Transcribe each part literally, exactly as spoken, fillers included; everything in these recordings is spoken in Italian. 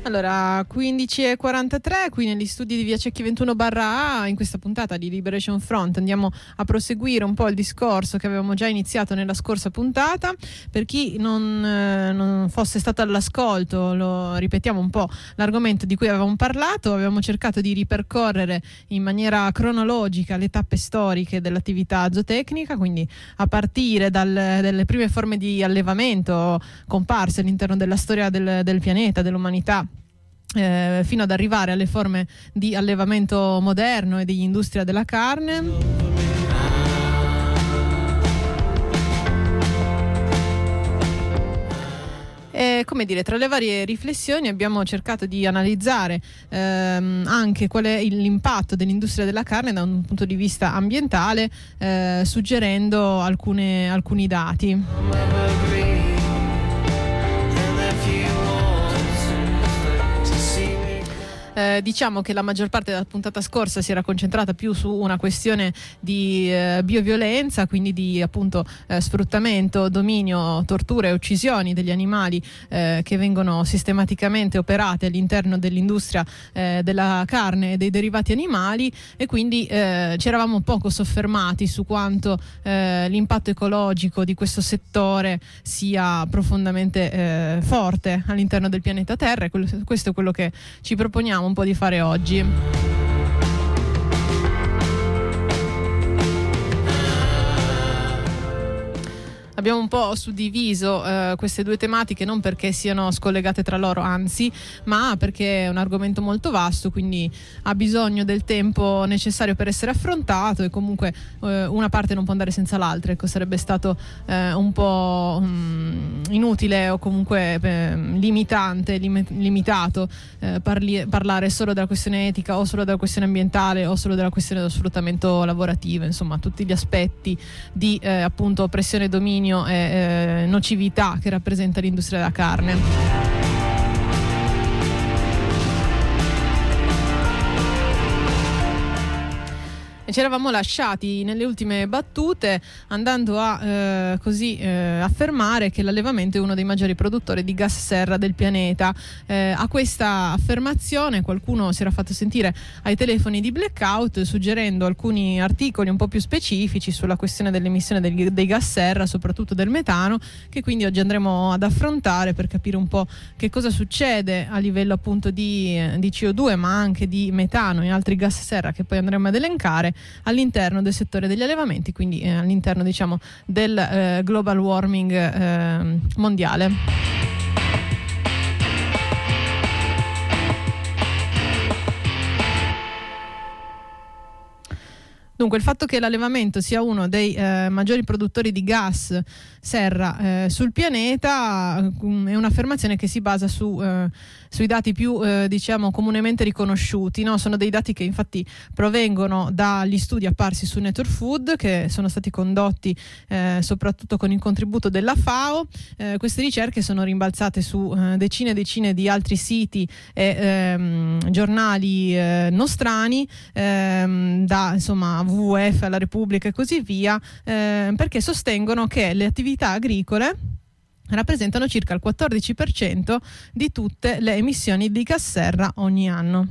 Allora, quindici e quarantatré, qui negli studi di Via Cecchi ventuno barra A, in questa puntata di Liberation Front andiamo a proseguire un po' il discorso che avevamo già iniziato nella scorsa puntata. Per chi non, eh, non fosse stato all'ascolto, lo ripetiamo un po' l'argomento di cui avevamo parlato. Avevamo cercato di ripercorrere in maniera cronologica le tappe storiche dell'attività zootecnica, quindi a partire dal, dalle prime forme di allevamento comparse all'interno della storia del, del pianeta, dell'umanità, Eh, fino ad arrivare alle forme di allevamento moderno e di industria della carne. E, come dire, tra le varie riflessioni abbiamo cercato di analizzare ehm, anche qual è l'impatto dell'industria della carne da un punto di vista ambientale, eh, suggerendo alcune, alcuni dati. Eh, diciamo che la maggior parte della puntata scorsa si era concentrata più su una questione di eh, bioviolenza, quindi di appunto eh, sfruttamento, dominio, torture e uccisioni degli animali eh, che vengono sistematicamente operate all'interno dell'industria eh, della carne e dei derivati animali, e quindi eh, ci eravamo poco soffermati su quanto eh, l'impatto ecologico di questo settore sia profondamente eh, forte all'interno del pianeta Terra, e quello, questo è quello che ci proponiamo un po' di fare oggi. Abbiamo un po' suddiviso eh, queste due tematiche, non perché siano scollegate tra loro, anzi, ma perché è un argomento molto vasto, quindi ha bisogno del tempo necessario per essere affrontato, e comunque eh, una parte non può andare senza l'altra. Ecco, sarebbe stato eh, un po' um, inutile o comunque eh, limitante, lim- limitato eh, parli- parlare solo della questione etica o solo della questione ambientale o solo della questione dello sfruttamento lavorativo, insomma tutti gli aspetti di eh, appunto oppressione e dominio e eh, nocività che rappresenta l'industria della carne. E ci eravamo lasciati nelle ultime battute andando a eh, così eh, affermare che l'allevamento è uno dei maggiori produttori di gas serra del pianeta. Eh, a questa affermazione qualcuno si era fatto sentire ai telefoni di Blackout, suggerendo alcuni articoli un po' più specifici sulla questione dell'emissione dei, dei gas serra, soprattutto del metano, che quindi oggi andremo ad affrontare per capire un po' che cosa succede a livello appunto di, di C O due, ma anche di metano e altri gas serra che poi andremo ad elencare all'interno del settore degli allevamenti, quindi eh, all'interno diciamo del eh, global warming eh, mondiale. Dunque, il fatto che l'allevamento sia uno dei eh, maggiori produttori di gas serra eh, sul pianeta eh, è un'affermazione che si basa su, eh, sui dati più eh, diciamo comunemente riconosciuti, no? Sono dei dati che infatti provengono dagli studi apparsi su Nature Food, che sono stati condotti eh, soprattutto con il contributo della FAO. Eh, queste ricerche sono rimbalzate su eh, decine e decine di altri siti e ehm, giornali eh, nostrani, ehm, da insomma W W F alla Repubblica e così via, eh, perché sostengono che le attività agricole rappresentano circa il quattordici per cento di tutte le emissioni di gas serra ogni anno.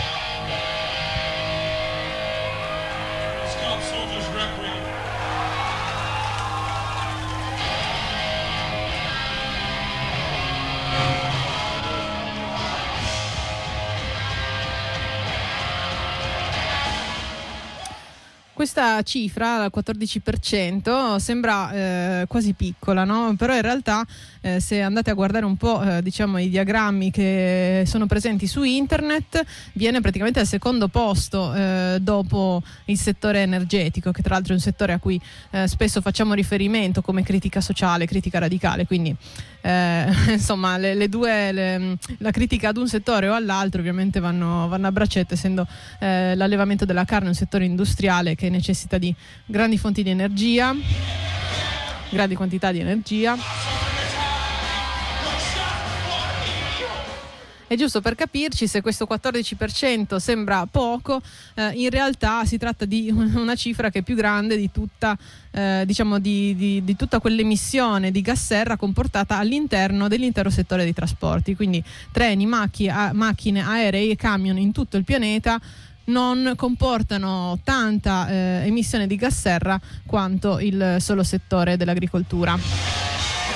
Questa cifra, il quattordici per cento, sembra eh, quasi piccola, no? Però in realtà eh, se andate a guardare un po' eh, diciamo i diagrammi che sono presenti su internet, viene praticamente al secondo posto eh, dopo il settore energetico, che tra l'altro è un settore a cui eh, spesso facciamo riferimento come critica sociale, critica radicale, quindi eh, insomma le, le due le, la critica ad un settore o all'altro ovviamente vanno, vanno a braccetto, essendo eh, l'allevamento della carne un settore industriale che necessita di grandi fonti di energia, grandi quantità di energia. E giusto per capirci, se questo quattordici per cento sembra poco, eh, in realtà si tratta di una cifra che è più grande di tutta, eh, diciamo di, di, di tutta quell'emissione di gas serra comportata all'interno dell'intero settore dei trasporti. Quindi treni, macchi, a, macchine, aerei e camion in tutto il pianeta non comportano tanta eh, emissione di gas serra quanto il solo settore dell'agricoltura.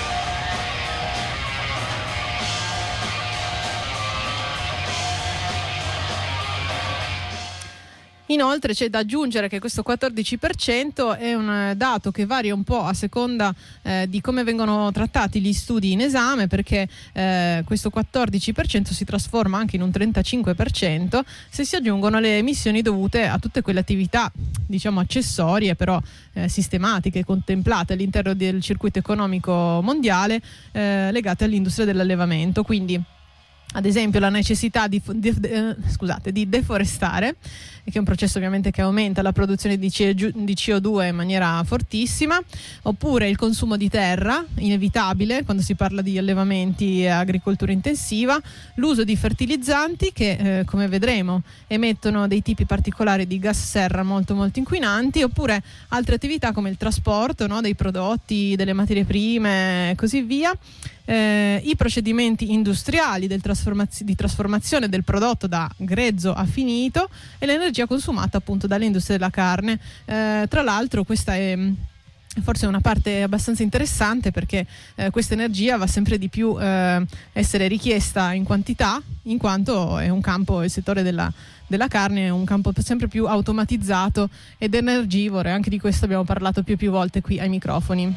Inoltre c'è da aggiungere che questo quattordici per cento è un dato che varia un po' a seconda eh, di come vengono trattati gli studi in esame, perché eh, questo quattordici per cento si trasforma anche in un trentacinque per cento se si aggiungono le emissioni dovute a tutte quelle attività, diciamo, accessorie però eh, sistematiche, contemplate all'interno del circuito economico mondiale eh, legate all'industria dell'allevamento. Quindi ad esempio la necessità di, di, eh, scusate, di deforestare, che è un processo ovviamente che aumenta la produzione di C O due in maniera fortissima, oppure il consumo di terra, inevitabile quando si parla di allevamenti e agricoltura intensiva, l'uso di fertilizzanti che eh, come vedremo emettono dei tipi particolari di gas serra molto molto inquinanti, oppure altre attività come il trasporto, no, dei prodotti, delle materie prime e così via. Eh, i procedimenti industriali del trasformaz- di trasformazione del prodotto da grezzo a finito e l'energia consumata appunto dall'industria della carne. Eh, tra l'altro questa è forse una parte abbastanza interessante, perché eh, questa energia va sempre di più eh, essere richiesta in quantità, in quanto è un campo, il settore della della carne è un campo sempre più automatizzato ed energivoro, e anche di questo abbiamo parlato più e più volte qui ai microfoni.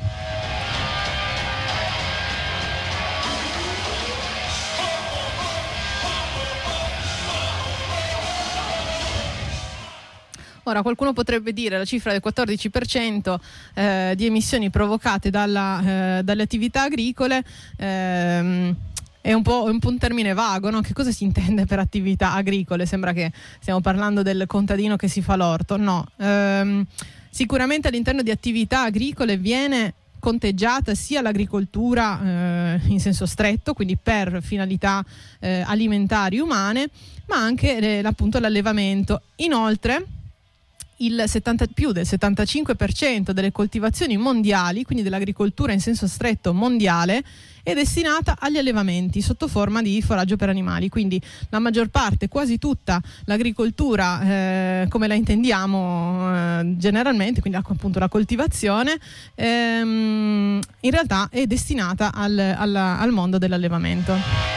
Ora qualcuno potrebbe dire la cifra del quattordici per cento eh, di emissioni provocate dalla, eh, dalle attività agricole ehm, è un po', un po' un termine vago, no? Che cosa si intende per attività agricole? Sembra che stiamo parlando del contadino che si fa l'orto. No, ehm, sicuramente all'interno di attività agricole viene conteggiata sia l'agricoltura eh, in senso stretto, quindi per finalità eh, alimentari umane, ma anche eh, appunto l'allevamento. Inoltre il settanta, più del settantacinque per cento delle coltivazioni mondiali, quindi dell'agricoltura in senso stretto mondiale, è destinata agli allevamenti sotto forma di foraggio per animali. Quindi la maggior parte, quasi tutta l'agricoltura eh, come la intendiamo eh, generalmente, quindi appunto la coltivazione, ehm, in realtà è destinata al, alla, al mondo dell'allevamento.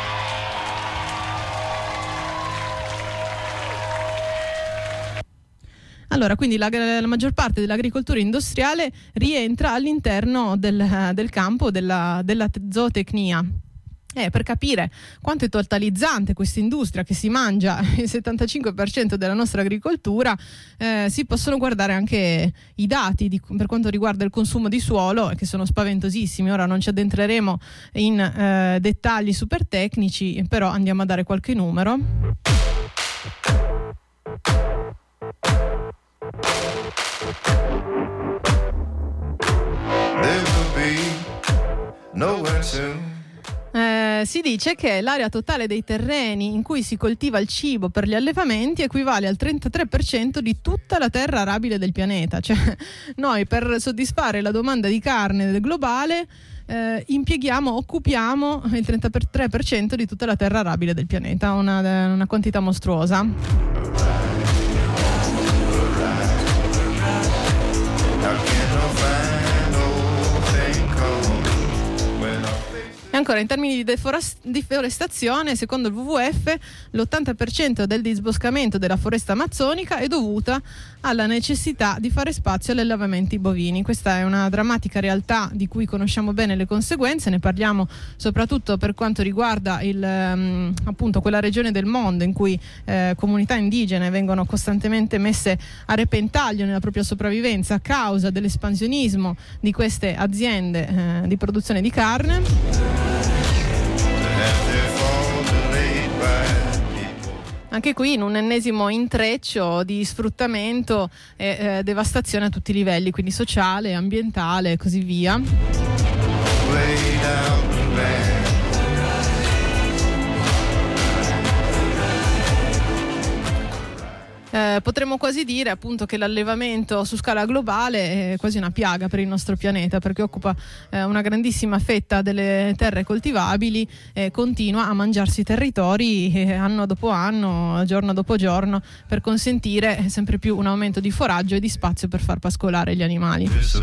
Allora, quindi la, la maggior parte dell'agricoltura industriale rientra all'interno del, del campo della, della zootecnia. Eh, per capire quanto è totalizzante questa industria che si mangia il settantacinque per cento della nostra agricoltura, eh, si possono guardare anche i dati di, per quanto riguarda il consumo di suolo, che sono spaventosissimi. Ora non ci addentreremo in eh, dettagli super tecnici, però andiamo a dare qualche numero. Eh, si dice che l'area totale dei terreni in cui si coltiva il cibo per gli allevamenti equivale al trentatré per cento di tutta la terra arabile del pianeta. Cioè, noi per soddisfare la domanda di carne globale eh, impieghiamo, occupiamo il trentatré per cento di tutta la terra arabile del pianeta, una, una quantità mostruosa. E ancora, in termini di deforest- deforestazione, secondo il W W F, l'ottanta per cento del disboscamento della foresta amazzonica è dovuta alla necessità di fare spazio agli allevamenti bovini. Questa è una drammatica realtà di cui conosciamo bene le conseguenze, ne parliamo soprattutto per quanto riguarda il, um, appunto quella regione del mondo in cui eh, comunità indigene vengono costantemente messe a repentaglio nella propria sopravvivenza a causa dell'espansionismo di queste aziende eh, di produzione di carne. Anche qui in un ennesimo intreccio di sfruttamento e eh, devastazione a tutti i livelli, quindi sociale, ambientale e così via. eh, potremmo quasi dire appunto che l'allevamento su scala globale è quasi una piaga per il nostro pianeta, perché occupa eh, una grandissima fetta delle terre coltivabili e continua a mangiarsi territori eh, anno dopo anno, giorno dopo giorno, per consentire sempre più un aumento di foraggio e di spazio per far pascolare gli animali.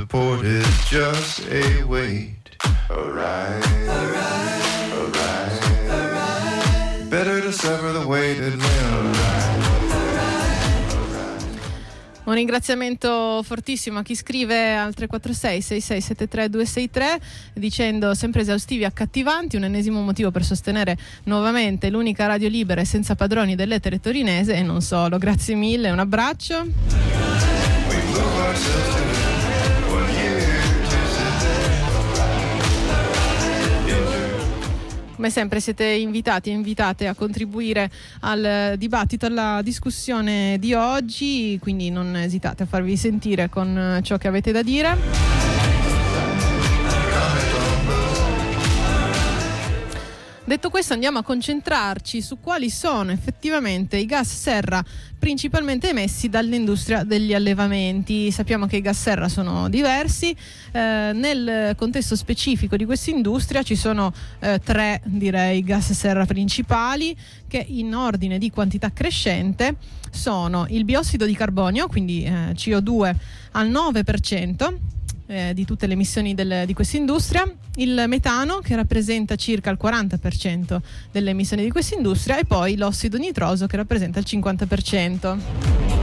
Un ringraziamento fortissimo a chi scrive al tre quattro sei sei sei sette tre due sei tre dicendo sempre esaustivi e accattivanti, un ennesimo motivo per sostenere nuovamente l'unica radio libera e senza padroni dell'etere torinese e non solo. Grazie mille, un abbraccio. Come sempre siete invitati e invitate a contribuire al dibattito, alla discussione di oggi, quindi non esitate a farvi sentire con ciò che avete da dire. Detto questo, andiamo a concentrarci su quali sono effettivamente i gas serra principalmente emessi dall'industria degli allevamenti. Sappiamo che i gas serra sono diversi, eh, nel contesto specifico di questa industria ci sono eh, tre, direi, gas serra principali che in ordine di quantità crescente sono il biossido di carbonio, quindi eh, C O due al nove per cento, Eh, di tutte le emissioni del, di questa industria, il metano che rappresenta circa il quaranta per cento delle emissioni di questa industria e poi l'ossido nitroso che rappresenta il cinquanta per cento.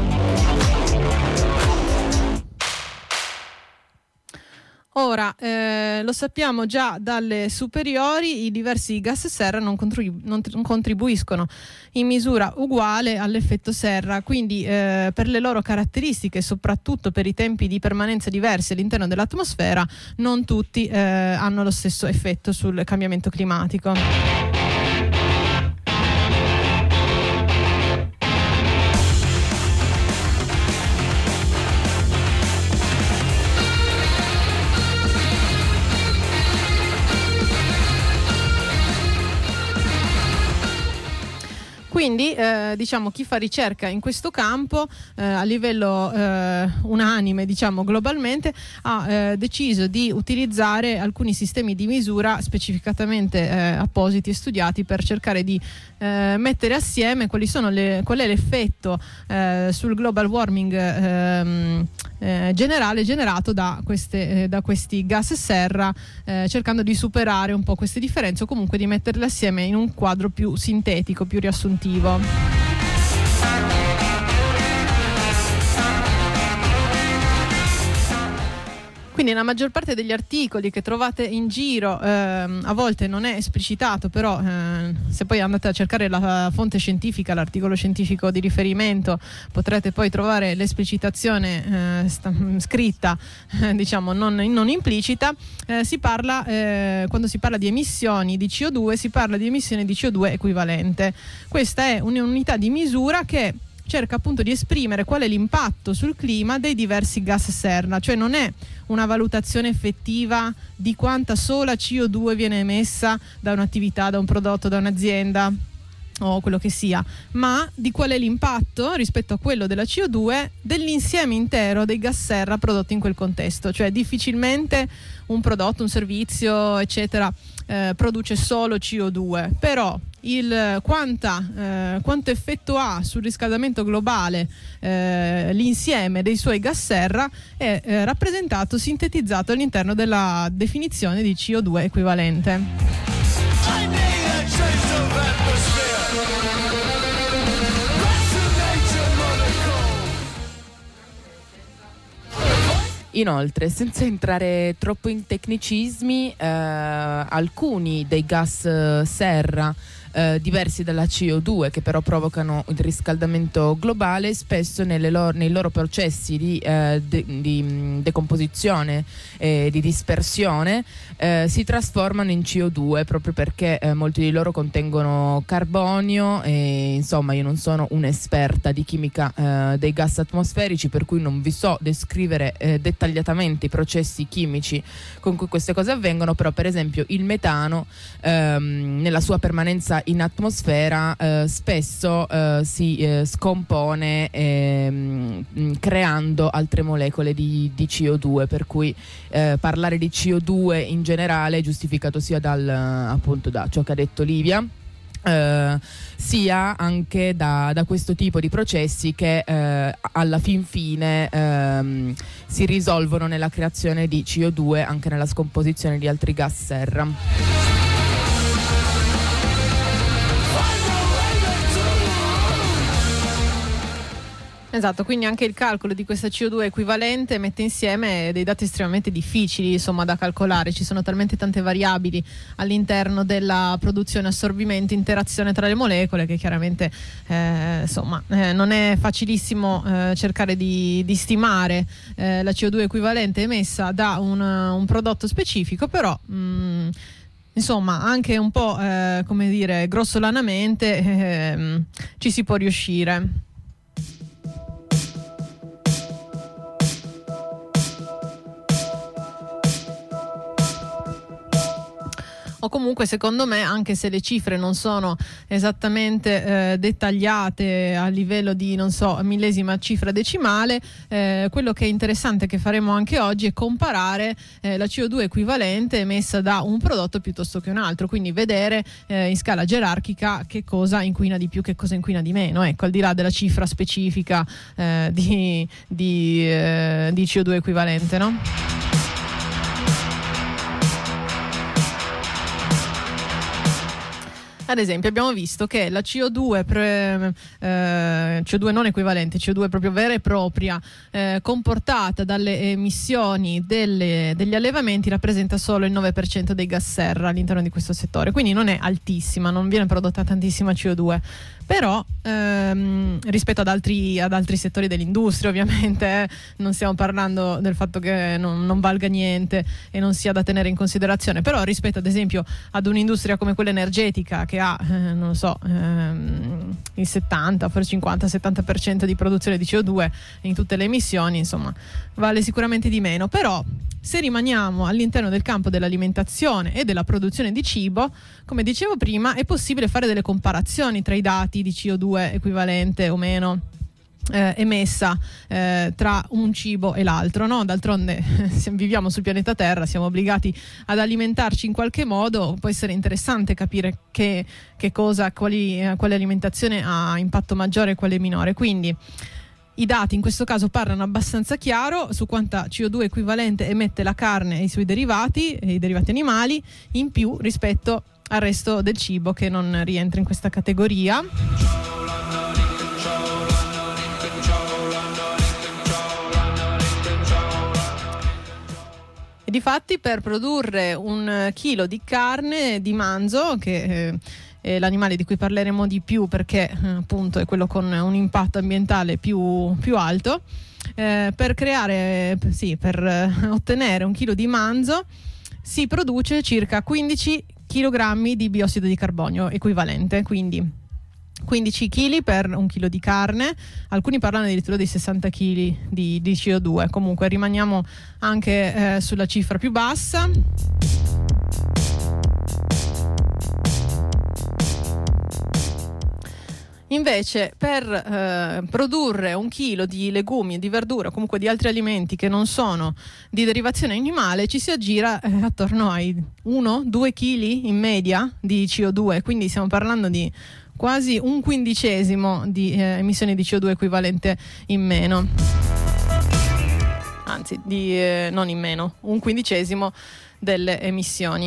Ora, eh, lo sappiamo già dalle superiori, i diversi gas serra non, contribu- non, non contribuiscono in misura uguale all'effetto serra, quindi eh, per le loro caratteristiche, soprattutto per i tempi di permanenza diversi all'interno dell'atmosfera, non tutti eh, hanno lo stesso effetto sul cambiamento climatico. Quindi eh, diciamo chi fa ricerca in questo campo eh, a livello eh, unanime, diciamo globalmente, ha eh, deciso di utilizzare alcuni sistemi di misura specificatamente eh, appositi e studiati per cercare di eh, mettere assieme quali sono le, qual è l'effetto eh, sul global warming ehm, eh, generale generato da, queste, eh, da questi gas serra, eh, cercando di superare un po' queste differenze o comunque di metterle assieme in un quadro più sintetico, più riassuntivo. Quindi la maggior parte degli articoli che trovate in giro ehm, a volte non è esplicitato, però eh, se poi andate a cercare la fonte scientifica, l'articolo scientifico di riferimento, potrete poi trovare l'esplicitazione eh, sta, scritta, eh, diciamo non, non implicita. Eh, si parla, eh, quando si parla di emissioni di C O due, si parla di emissioni di C O due equivalente. Questa è un'unità di misura che cerca appunto di esprimere qual è l'impatto sul clima dei diversi gas serra, cioè non è una valutazione effettiva di quanta sola C O due viene emessa da un'attività, da un prodotto, da un'azienda o quello che sia, ma di qual è l'impatto rispetto a quello della C O due dell'insieme intero dei gas serra prodotti in quel contesto. Cioè difficilmente un prodotto, un servizio eccetera eh, produce solo C O due, però il quanta, eh, quanto effetto ha sul riscaldamento globale eh, l'insieme dei suoi gas serra è eh, rappresentato, sintetizzato all'interno della definizione di C O due equivalente. Inoltre, senza entrare troppo in tecnicismi, eh, alcuni dei gas serra eh, diversi dalla C O due, che però provocano il riscaldamento globale, spesso nelle loro, nei loro processi di, eh, de, di decomposizione e di dispersione eh, si trasformano in C O due, proprio perché eh, molti di loro contengono carbonio e insomma io non sono un'esperta di chimica eh, dei gas atmosferici, per cui non vi so descrivere eh, dettagliatamente i processi chimici con cui queste cose avvengono, però per esempio il metano ehm, nella sua permanenza in atmosfera eh, spesso eh, si eh, scompone ehm, creando altre molecole di, di C O due, per cui eh, parlare di C O due in generale è giustificato sia dal, appunto, da ciò che ha detto Livia, Uh, sia anche da, da questo tipo di processi che uh, alla fin fine um, si risolvono nella creazione di C O due, anche nella scomposizione di altri gas serra. Esatto, quindi anche il calcolo di questa C O due equivalente mette insieme dei dati estremamente difficili, insomma, da calcolare. Ci sono talmente tante variabili all'interno della produzione, assorbimento, interazione tra le molecole, che chiaramente eh, insomma eh, non è facilissimo eh, cercare di, di stimare eh, la C O due equivalente emessa da un, un prodotto specifico, però mh, insomma, anche un po' eh, come dire, grossolanamente eh, ci si può riuscire. O comunque, secondo me, anche se le cifre non sono esattamente eh, dettagliate a livello di, non so, millesima cifra decimale, eh, quello che è interessante, che faremo anche oggi, è comparare eh, la C O due equivalente emessa da un prodotto piuttosto che un altro, quindi vedere eh, in scala gerarchica che cosa inquina di più, che cosa inquina di meno, ecco, al di là della cifra specifica eh, di, di, eh, di C O due equivalente, no? Ad esempio, abbiamo visto che la C O due, pre, eh, C O due non equivalente, C O due proprio vera e propria, eh, comportata dalle emissioni delle, degli allevamenti, rappresenta solo il nove per cento dei gas serra all'interno di questo settore, quindi non è altissima, non viene prodotta tantissima C O due. Però ehm, rispetto ad altri, ad altri settori dell'industria, ovviamente, eh, non stiamo parlando del fatto che non, non valga niente e non sia da tenere in considerazione, però rispetto ad esempio ad un'industria come quella energetica, che ha eh, non lo so ehm, il settanta, forse cinquanta settanta per cento di produzione di C O due in tutte le emissioni, insomma vale sicuramente di meno. Però se rimaniamo all'interno del campo dell'alimentazione e della produzione di cibo, come dicevo prima, è possibile fare delle comparazioni tra i dati di C O due equivalente o meno eh, emessa eh, tra un cibo e l'altro, no? D'altronde se viviamo sul pianeta Terra, siamo obbligati ad alimentarci in qualche modo. Può essere interessante capire che, che cosa, quali, eh, quale alimentazione ha impatto maggiore e quale minore. Quindi i dati in questo caso parlano abbastanza chiaro su quanta C O due equivalente emette la carne e i suoi derivati, e i derivati animali, in più rispetto al resto del cibo, che non rientra in questa categoria. E difatti, per produrre un chilo di carne di manzo, che eh, è l'animale di cui parleremo di più perché eh, appunto è quello con un impatto ambientale più, più alto, eh, per creare, sì, per eh, ottenere un chilo di manzo si produce circa quindici chilogrammi di biossido di carbonio equivalente, quindi quindici chili per un chilo di carne. Alcuni parlano addirittura di sessanta chili di, di C O due. Comunque rimaniamo anche eh, sulla cifra più bassa. Invece, per eh, produrre un chilo di legumi, di verdura, comunque di altri alimenti che non sono di derivazione animale, ci si aggira eh, attorno ai uno due chili in media di C O due, quindi stiamo parlando di quasi un quindicesimo di eh, emissioni di C O due equivalente in meno. Anzi, di, eh, non in meno, un quindicesimo delle emissioni.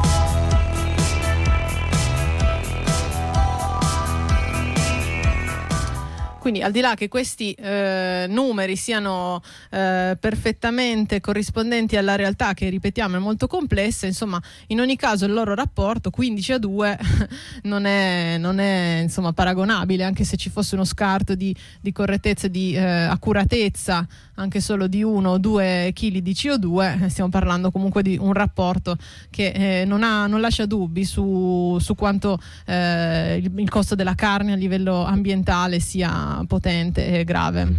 Quindi, al di là che questi eh, numeri siano eh, perfettamente corrispondenti alla realtà, che ripetiamo è molto complessa, insomma, in ogni caso il loro rapporto quindici a due non è, non è insomma paragonabile, anche se ci fosse uno scarto di, di correttezza e di eh, accuratezza anche solo di uno o due chili di C O due, stiamo parlando comunque di un rapporto che eh, non, ha, non lascia dubbi su, su quanto eh, il, il costo della carne a livello ambientale sia potente e grave.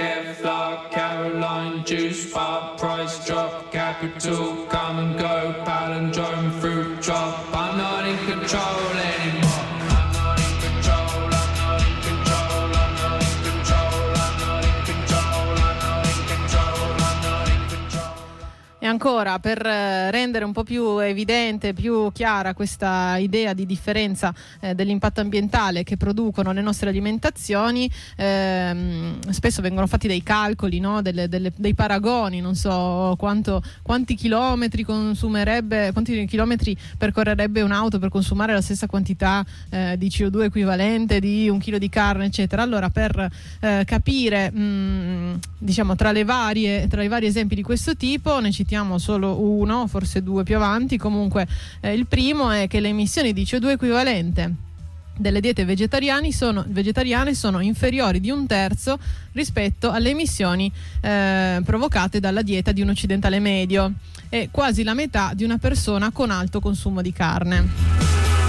Kevlar, Caroline, juice bar, price drop, capital, come and go, palindrome, fruit drop. I'm not in control anymore. I'm not in control, I'm not in control, I'm not in control, I'm not in control, I'm not in control, I'm not in control. E ancora, per rendere un po' più evidente, più chiara questa idea di differenza eh, dell'impatto ambientale che producono le nostre alimentazioni, ehm, spesso vengono fatti dei calcoli, no? delle, delle, dei paragoni, non so quanto, quanti chilometri consumerebbe, quanti chilometri percorrerebbe un'auto per consumare la stessa quantità eh, di C O due equivalente di un chilo di carne, eccetera. Allora, per eh, capire, mh, diciamo, tra le varie, tra i vari esempi di questo tipo, ne citiamo solo uno, forse due più avanti. Comunque eh, il primo è che le emissioni di C O due equivalente delle diete vegetariane sono, vegetariane sono inferiori di un terzo rispetto alle emissioni eh, provocate dalla dieta di un occidentale medio e quasi la metà di una persona con alto consumo di carne.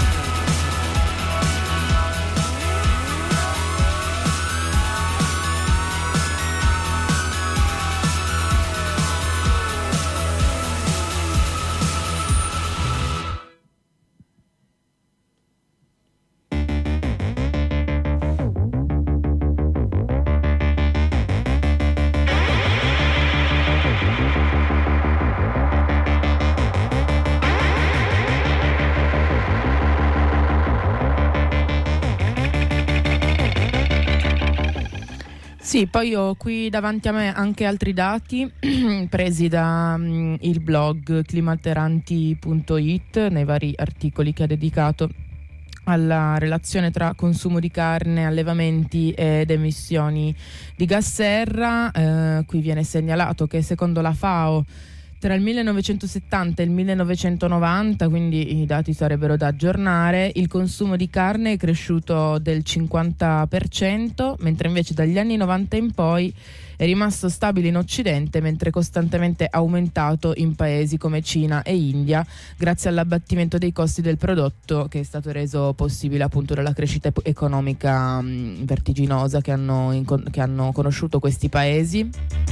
Sì, poi ho qui davanti a me anche altri dati presi da um, il blog climalteranti punto it nei vari articoli che ha dedicato alla relazione tra consumo di carne, allevamenti ed emissioni di gas serra. Eh, qui viene segnalato che secondo la FAO tra il millenovecentosettanta e il millenovecentonovanta, quindi i dati sarebbero da aggiornare, il consumo di carne è cresciuto del cinquanta per cento, mentre invece dagli anni novanta in poi è rimasto stabile in Occidente, mentre costantemente aumentato in paesi come Cina e India, grazie all'abbattimento dei costi del prodotto, che è stato reso possibile appunto dalla crescita economica mh, vertiginosa che hanno, in, che hanno conosciuto questi paesi.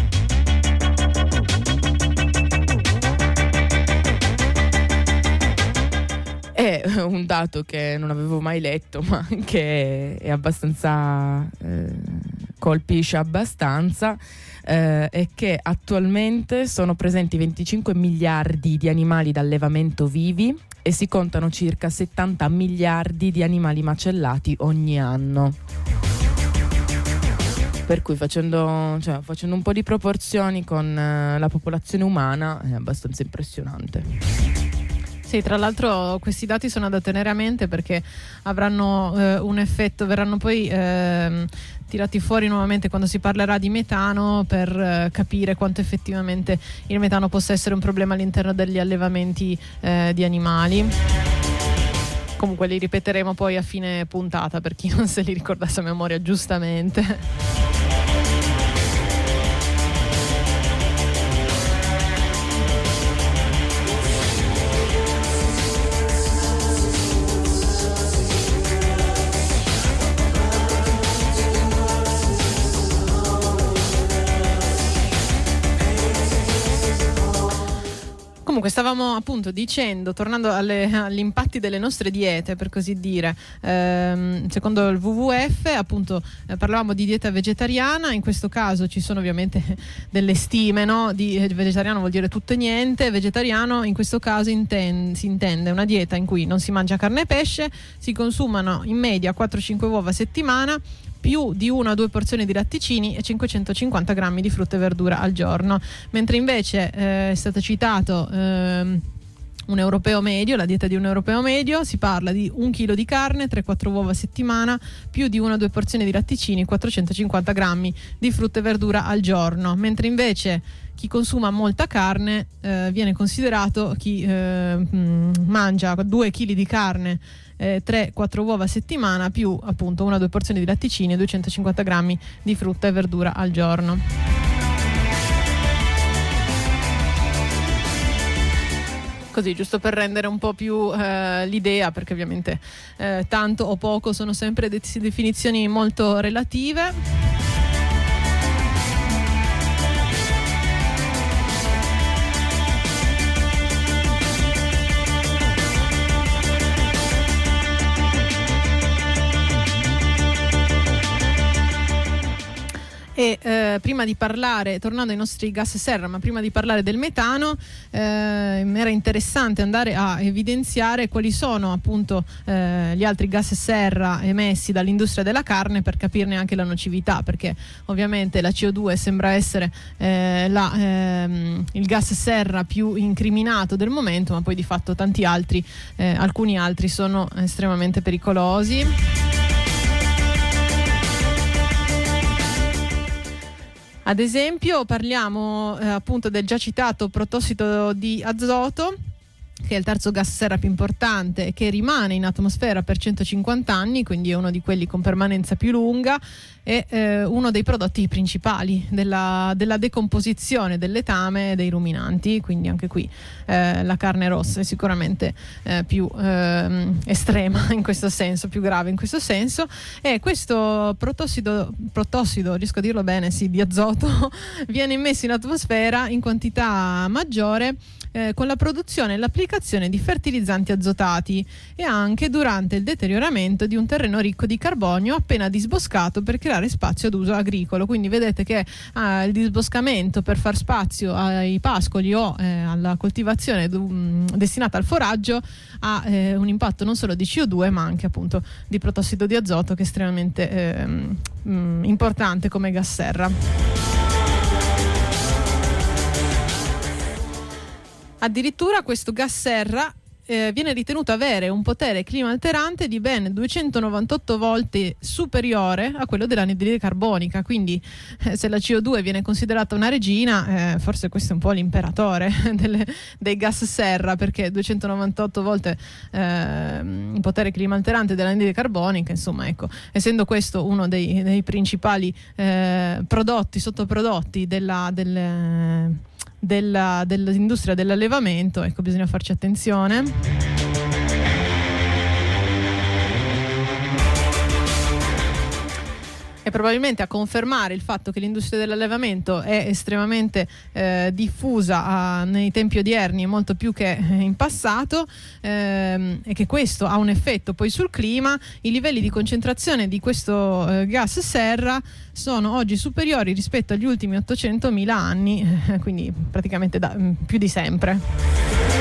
È un dato che non avevo mai letto, ma che è abbastanza eh, colpisce abbastanza, eh, è che attualmente sono presenti venticinque miliardi di animali d'allevamento vivi e si contano circa settanta miliardi di animali macellati ogni anno. Per cui facendo, cioè, facendo un po' di proporzioni con eh, la popolazione umana è abbastanza impressionante. Sì, tra l'altro questi dati sono da tenere a mente perché avranno eh, un effetto, verranno poi eh, tirati fuori nuovamente quando si parlerà di metano per eh, capire quanto effettivamente il metano possa essere un problema all'interno degli allevamenti eh, di animali. Comunque li ripeteremo poi a fine puntata per chi non se li ricordasse a memoria, giustamente. Comunque stavamo appunto dicendo, tornando alle, agli impatti delle nostre diete, per così dire, ehm, secondo il W W F appunto eh, parlavamo di dieta vegetariana, in questo caso ci sono ovviamente delle stime, no? Di eh, vegetariano vuol dire tutto e niente, vegetariano in questo caso inten- si intende una dieta in cui non si mangia carne e pesce, si consumano in media quattro cinque uova a settimana, più di una o due porzioni di latticini e cinquecentocinquanta grammi di frutta e verdura al giorno, mentre invece eh, è stato citato ehm, un europeo medio, la dieta di un europeo medio, si parla di un chilo di carne, tre quattro uova a settimana, più di una o due porzioni di latticini, quattrocentocinquanta grammi di frutta e verdura al giorno, mentre invece chi consuma molta carne eh, viene considerato chi eh, mh, mangia due chili di carne, Eh, tre quattro uova a settimana, più appunto una o due porzioni di latticini e duecentocinquanta grammi di frutta e verdura al giorno. Così, giusto per rendere un po' più eh, l'idea, perché ovviamente eh, tanto o poco sono sempre de- definizioni molto relative. prima di parlare, tornando ai nostri gas serra, ma prima di parlare del metano, eh, era interessante andare a evidenziare quali sono appunto eh, gli altri gas serra emessi dall'industria della carne per capirne anche la nocività, perché ovviamente la C O due sembra essere eh, la, ehm, il gas serra più incriminato del momento, ma poi di fatto tanti altri, eh, alcuni altri sono estremamente pericolosi. Ad esempio parliamo eh, appunto del già citato protossido di azoto, che è il terzo gas serra più importante, che rimane in atmosfera per centocinquanta anni, quindi è uno di quelli con permanenza più lunga, è eh, uno dei prodotti principali della, della decomposizione del letame dei ruminanti, quindi anche qui eh, la carne rossa è sicuramente eh, più eh, estrema in questo senso, più grave in questo senso, e questo protossido, protossido riesco a dirlo bene, sì, di azoto viene immesso in atmosfera in quantità maggiore Eh, con la produzione e l'applicazione di fertilizzanti azotati e anche durante il deterioramento di un terreno ricco di carbonio appena disboscato per creare spazio ad uso agricolo. Quindi vedete che eh, il disboscamento per far spazio ai pascoli o eh, alla coltivazione d- destinata al foraggio ha eh, un impatto non solo di C O due ma anche appunto di protossido di azoto, che è estremamente eh, mh, importante come gas serra. Addirittura questo gas serra eh, viene ritenuto avere un potere climalterante di ben duecentonovantotto volte superiore a quello dell'anidride carbonica, quindi eh, se la C O due viene considerata una regina, eh, forse questo è un po' l'imperatore delle, dei gas serra, perché duecentonovantotto volte eh, il potere climalterante dell'anidride carbonica, insomma, ecco, essendo questo uno dei, dei principali eh, prodotti, sottoprodotti della, del, della, dell'industria dell'allevamento, ecco, bisogna farci attenzione. E probabilmente a confermare il fatto che l'industria dell'allevamento è estremamente eh, diffusa a, nei tempi odierni, molto più che in passato, ehm, e che questo ha un effetto poi sul clima. I livelli di concentrazione di questo eh, gas serra sono oggi superiori rispetto agli ultimi ottocentomila anni, eh, quindi praticamente da, più di sempre.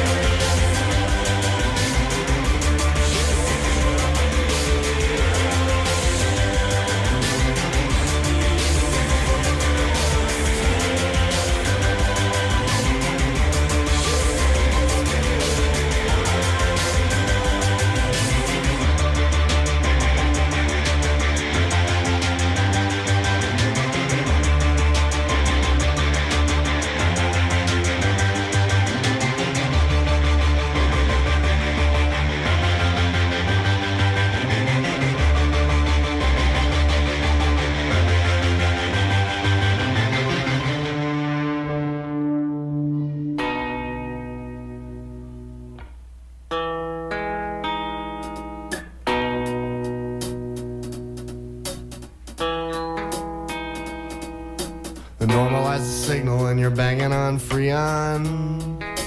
Normalize the signal and you're banging on Freon,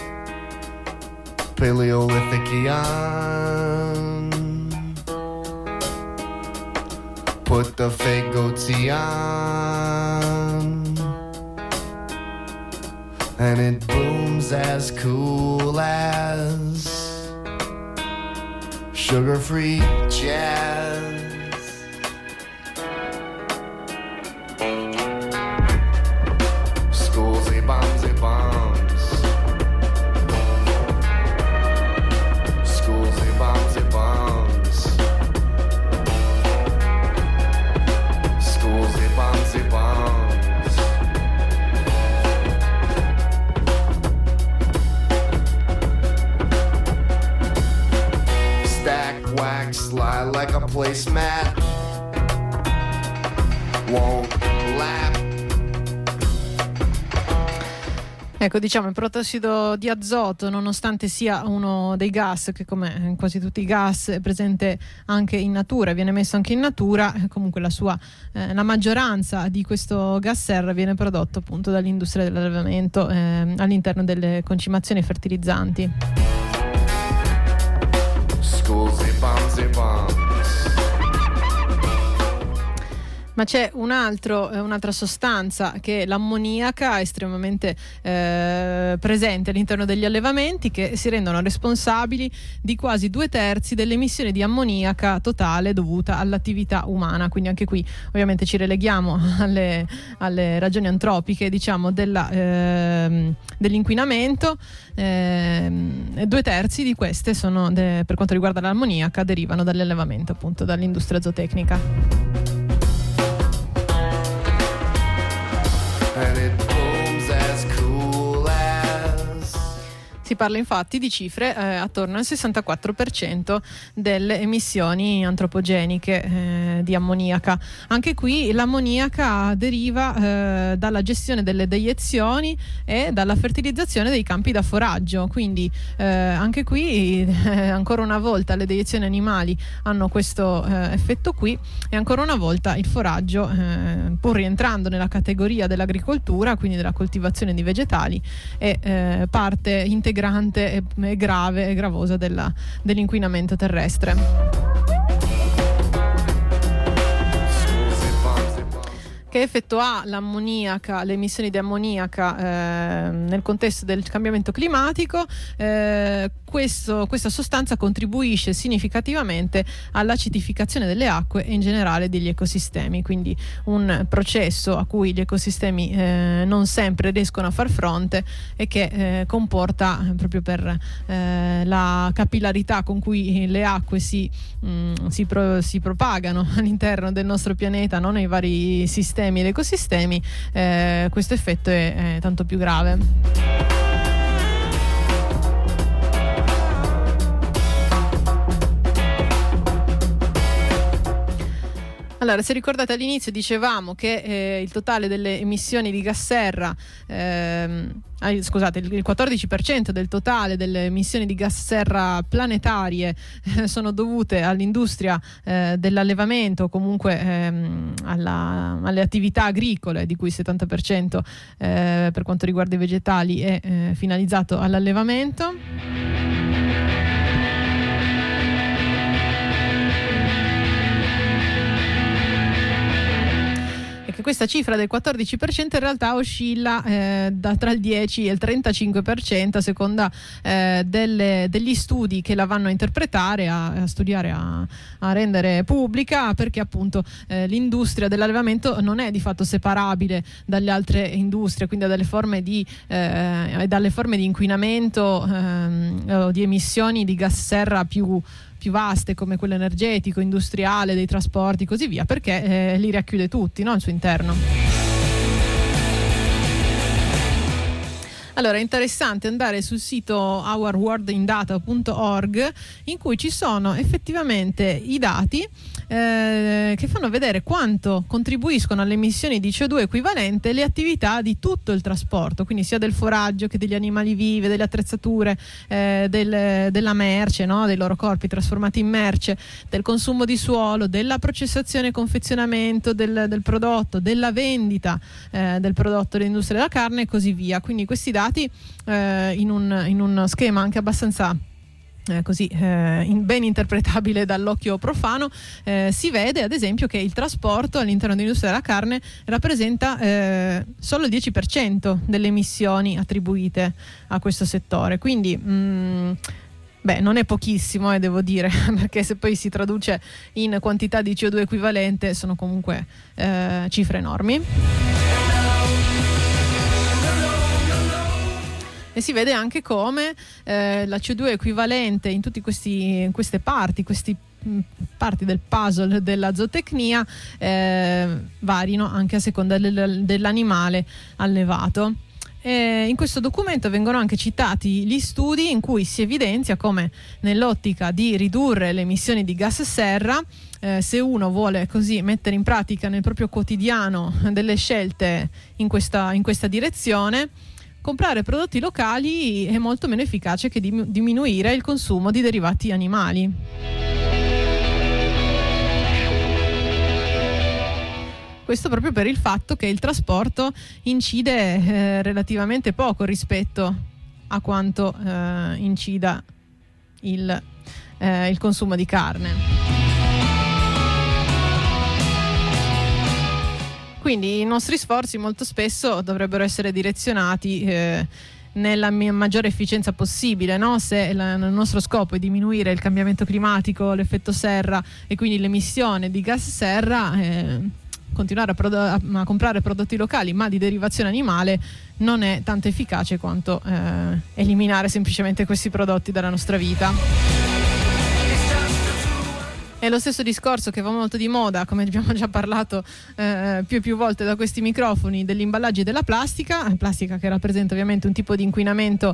Paleolithic Eon. Put the fake goatee on, and it booms as cool as sugar-free jazz. Like a placemat won't lap. Ecco, diciamo, il protossido di azoto, nonostante sia uno dei gas che, come quasi tutti i gas, è presente anche in natura, viene messo anche in natura, comunque la sua eh, la maggioranza di questo gas serra viene prodotto appunto dall'industria dell'allevamento eh, all'interno delle concimazioni fertilizzanti. Ma c'è un altro, eh, un'altra sostanza, che è l'ammoniaca, estremamente eh, presente all'interno degli allevamenti, che si rendono responsabili di quasi due terzi delle emissioni di ammoniaca totale dovuta all'attività umana. Quindi anche qui ovviamente ci releghiamo alle, alle ragioni antropiche, diciamo, della, eh, dell'inquinamento. Eh, due terzi di queste sono, de, per quanto riguarda l'ammoniaca, derivano dall'allevamento, appunto dall'industria zootecnica. And it booms as cool as. Si parla infatti di cifre eh, attorno al sessantaquattro per cento delle emissioni antropogeniche eh, di ammoniaca. Anche qui l'ammoniaca deriva eh, dalla gestione delle deiezioni e dalla fertilizzazione dei campi da foraggio, quindi eh, anche qui eh, ancora una volta le deiezioni animali hanno questo eh, effetto qui, e ancora una volta il foraggio, eh, pur rientrando nella categoria dell'agricoltura, quindi della coltivazione di vegetali, è eh, parte integrante e, e grave e gravosa della, dell'inquinamento terrestre. Che effetto ha l'ammoniaca, le emissioni di ammoniaca eh, nel contesto del cambiamento climatico? Eh, questo, questa sostanza contribuisce significativamente all'acidificazione delle acque e in generale degli ecosistemi, quindi un processo a cui gli ecosistemi eh, non sempre riescono a far fronte e che eh, comporta, proprio per eh, la capillarità con cui le acque si, mh, si, pro, si propagano all'interno del nostro pianeta, no? Nei vari sistemi ed ecosistemi, eh, questo effetto è, è tanto più grave. Allora, se ricordate all'inizio dicevamo che eh, il totale delle emissioni di gas serra, ehm, ah, scusate, il quattordici per cento del totale delle emissioni di gas serra planetarie eh, sono dovute all'industria eh, dell'allevamento, o comunque ehm, alla, alle attività agricole, di cui il settanta per cento eh, per quanto riguarda i vegetali è eh, finalizzato all'allevamento. Che questa cifra del quattordici per cento in realtà oscilla eh, da tra il dieci e il trentacinque per cento a seconda eh, delle, degli studi che la vanno a interpretare, a, a studiare, a, a rendere pubblica, perché appunto eh, l'industria dell'allevamento non è di fatto separabile dalle altre industrie, quindi dalle forme di, eh, dalle forme di inquinamento eh, o di emissioni di gas serra più più vaste, come quello energetico, industriale, dei trasporti, così via, perché eh, li racchiude tutti, no? Al suo interno. Allora, è interessante andare sul sito our world in data punto org, in cui ci sono effettivamente i dati eh, che fanno vedere quanto contribuiscono alle emissioni di C O due equivalente le attività di tutto il trasporto, quindi sia del foraggio che degli animali vivi, delle attrezzature, eh, del, della merce, no? Dei loro corpi trasformati in merce, del consumo di suolo, della processazione e confezionamento del, del prodotto, della vendita eh, del prodotto dell'industria della carne e così via. Quindi questi dati eh, in, un, in uno schema anche abbastanza Eh, così eh, in, ben interpretabile dall'occhio profano, eh, si vede ad esempio che il trasporto all'interno dell'industria della carne rappresenta eh, solo il dieci per cento delle emissioni attribuite a questo settore, quindi mh, beh, non è pochissimo, eh, devo dire, perché se poi si traduce in quantità di C O due equivalente sono comunque eh, cifre enormi. E si vede anche come eh, la C O due equivalente in tutte queste parti, queste parti del puzzle della zootecnia eh, varino anche a seconda del, dell'animale allevato. E in questo documento vengono anche citati gli studi in cui si evidenzia come, nell'ottica di ridurre le emissioni di gas serra, eh, se uno vuole così mettere in pratica nel proprio quotidiano delle scelte in questa, in questa direzione, comprare prodotti locali è molto meno efficace che diminuire il consumo di derivati animali. Questo proprio per il fatto che il trasporto incide eh, relativamente poco rispetto a quanto eh, incida il, eh, il consumo di carne. quindi i nostri sforzi molto spesso dovrebbero essere direzionati eh, nella mia maggiore efficienza possibile, no? Se la, il nostro scopo è diminuire il cambiamento climatico, l'effetto serra e quindi l'emissione di gas serra, eh, continuare a, prodo- a comprare prodotti locali ma di derivazione animale non è tanto efficace quanto eh, eliminare semplicemente questi prodotti dalla nostra vita. È lo stesso discorso che va molto di moda, come abbiamo già parlato eh, più e più volte da questi microfoni, degli imballaggi della plastica, plastica che rappresenta ovviamente un tipo di inquinamento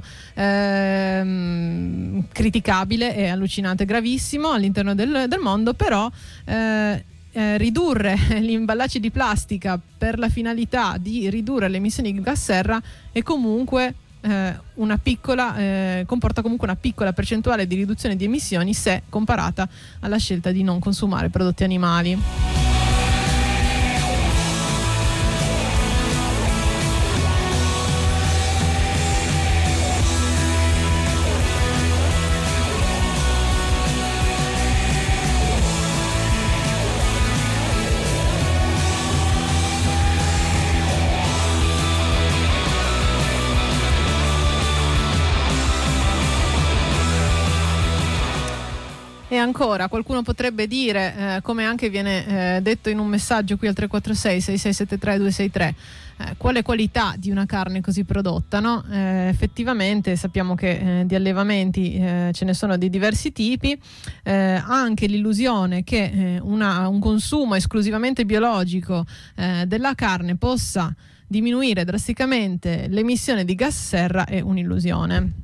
eh, criticabile e allucinante, gravissimo all'interno del, del mondo, però eh, eh, ridurre gli imballaggi di plastica per la finalità di ridurre le emissioni di gas serra è comunque Eh, una piccola eh, comporta comunque una piccola percentuale di riduzione di emissioni se comparata alla scelta di non consumare prodotti animali. E ancora, qualcuno potrebbe dire, eh, come anche viene eh, detto in un messaggio qui al tre quattro sei sei sei sette tre due sei tre, eh, quale qualità di una carne così prodotta, no? Eh, effettivamente sappiamo che eh, di allevamenti eh, ce ne sono di diversi tipi, eh, anche l'illusione che eh, una, un consumo esclusivamente biologico eh, della carne possa diminuire drasticamente l'emissione di gas serra è un'illusione.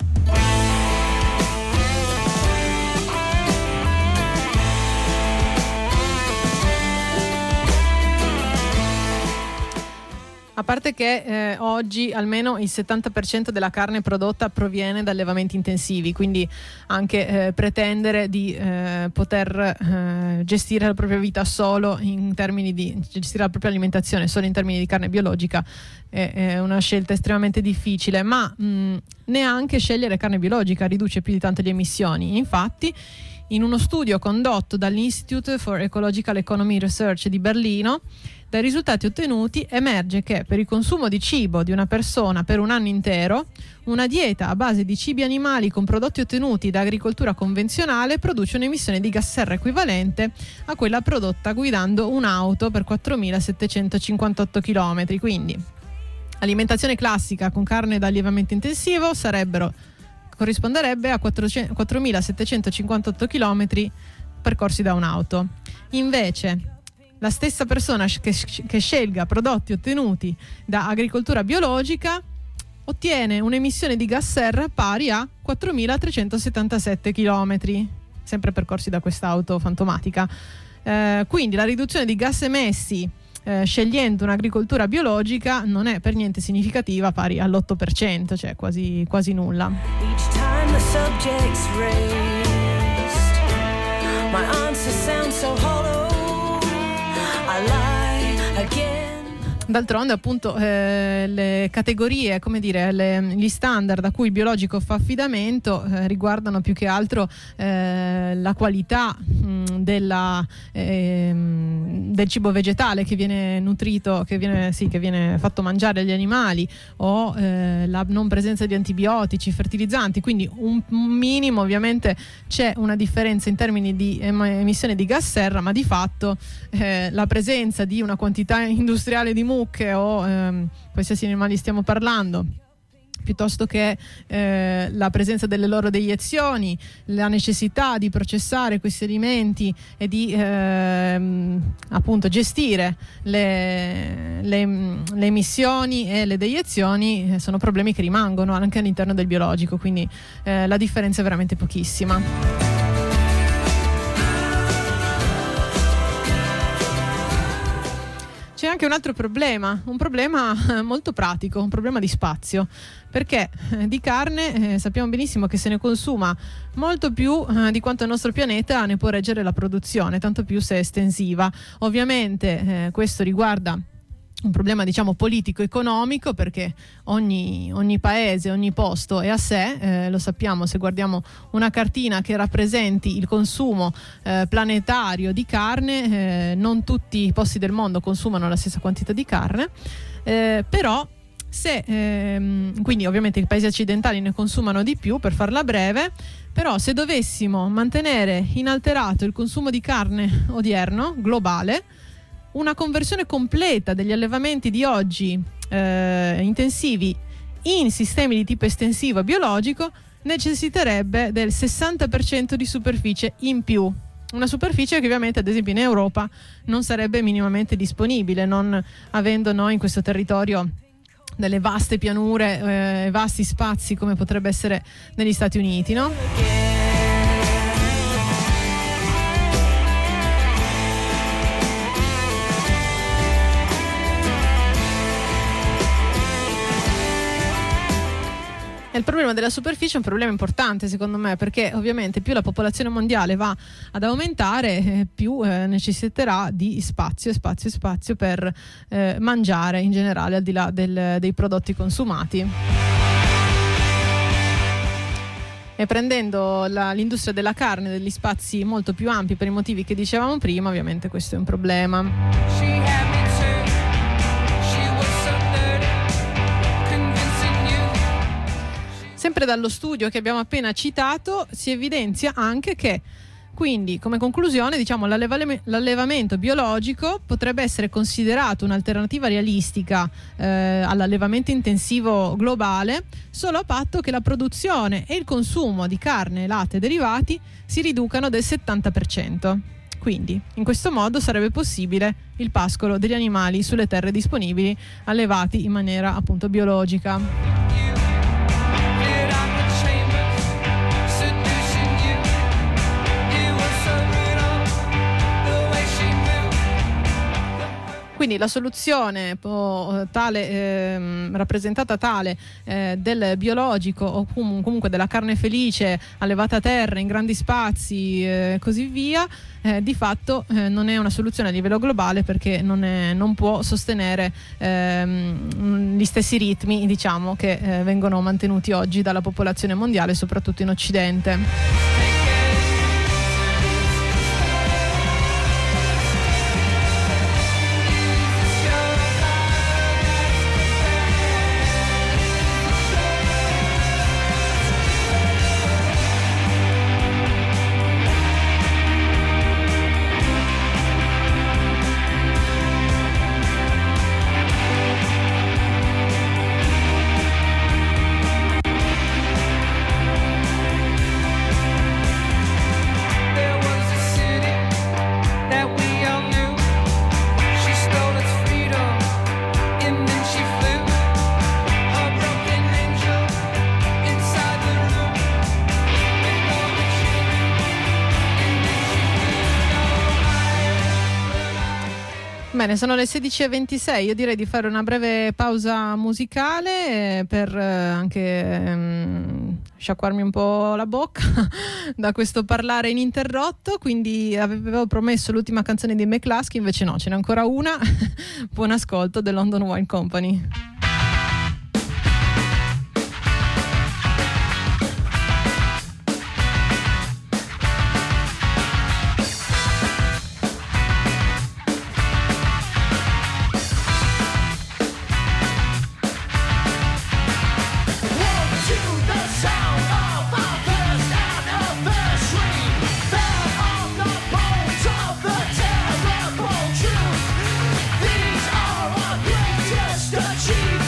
A parte che eh, oggi almeno il settanta per cento della carne prodotta proviene da allevamenti intensivi, quindi anche eh, pretendere di eh, poter eh, gestire la propria vita solo in termini di gestire la propria alimentazione solo in termini di carne biologica è, è una scelta estremamente difficile, ma mh, neanche scegliere carne biologica riduce più di tanto le emissioni. Infatti, in uno studio condotto dall'Institute for Ecological Economy Research di Berlino, dai risultati ottenuti emerge che per il consumo di cibo di una persona per un anno intero, una dieta a base di cibi animali con prodotti ottenuti da agricoltura convenzionale produce un'emissione di gas serra equivalente a quella prodotta guidando un'auto per quattromilasettecentocinquantotto chilometri. Quindi, alimentazione classica con carne da allevamento intensivo sarebbero corrisponderebbe a quattromilasettecentocinquantotto chilometri percorsi da un'auto. Invece, la stessa persona che, che scelga prodotti ottenuti da agricoltura biologica ottiene un'emissione di gas serra pari a quattromilatrecentosettantasette chilometri, sempre percorsi da quest'auto fantomatica. Eh, quindi la riduzione di gas emessi eh, scegliendo un'agricoltura biologica non è per niente significativa, pari all'otto per cento, cioè quasi, quasi nulla. Each time the subject's raised, my answer sounds so hollow. D'altronde, appunto, eh, le categorie, come dire, le, gli standard a cui il biologico fa affidamento eh, riguardano più che altro eh, la qualità mh, della, eh, del cibo vegetale che viene nutrito, che viene, sì, che viene fatto mangiare agli animali, o eh, la non presenza di antibiotici, fertilizzanti. Quindi un, un minimo, ovviamente c'è una differenza in termini di em- emissione di gas serra, ma di fatto eh, la presenza di una quantità industriale di mucche o ehm, qualsiasi animali stiamo parlando, piuttosto che eh, la presenza delle loro deiezioni, la necessità di processare questi alimenti e di ehm, appunto gestire le, le, le emissioni e le deiezioni eh, sono problemi che rimangono anche all'interno del biologico, quindi eh, la differenza è veramente pochissima. C'è anche un altro problema, un problema molto pratico, un problema di spazio, perché di carne eh, sappiamo benissimo che se ne consuma molto più eh, di quanto il nostro pianeta ne può reggere la produzione, tanto più se è estensiva. Ovviamente eh, questo riguarda un problema diciamo politico-economico, perché ogni, ogni paese, ogni posto è a sé, eh, lo sappiamo se guardiamo una cartina che rappresenti il consumo eh, planetario di carne, eh, non tutti i posti del mondo consumano la stessa quantità di carne, eh, però se ehm, quindi ovviamente i paesi occidentali ne consumano di più, per farla breve, però se dovessimo mantenere inalterato il consumo di carne odierno globale, una conversione completa degli allevamenti di oggi eh, intensivi in sistemi di tipo estensivo biologico necessiterebbe del sessanta per cento di superficie in più. Una superficie che ovviamente ad esempio in Europa non sarebbe minimamente disponibile, non avendo noi in questo territorio delle vaste pianure, eh, vasti spazi come potrebbe essere negli Stati Uniti, no? Il problema della superficie è un problema importante secondo me, perché ovviamente più la popolazione mondiale va ad aumentare, eh, più eh, necessiterà di spazio, spazio, spazio per eh, mangiare in generale, al di là del, dei prodotti consumati. E prendendo la, l'industria della carne degli spazi molto più ampi per i motivi che dicevamo prima, ovviamente questo è un problema. Sempre dallo studio che abbiamo appena citato si evidenzia anche che, quindi come conclusione, diciamo, l'allevame- l'allevamento biologico potrebbe essere considerato un'alternativa realistica eh, all'allevamento intensivo globale solo a patto che la produzione e il consumo di carne, latte e derivati si riducano del settanta per cento. Quindi in questo modo sarebbe possibile il pascolo degli animali sulle terre disponibili allevati in maniera appunto biologica. Quindi la soluzione po, tale, eh, rappresentata tale eh, del biologico o com- comunque della carne felice allevata a terra in grandi spazi e eh, così via, eh, di fatto eh, non è una soluzione a livello globale, perché non, è, non può sostenere ehm, gli stessi ritmi, diciamo, che eh, vengono mantenuti oggi dalla popolazione mondiale, soprattutto in Occidente. Bene, sono le sedici e ventisei, io direi di fare una breve pausa musicale eh, per eh, anche ehm, sciacquarmi un po' la bocca da questo parlare ininterrotto, quindi avevo promesso l'ultima canzone di McCluskey, invece no, ce n'è ancora una. Buon ascolto del London Wine Company. Achieve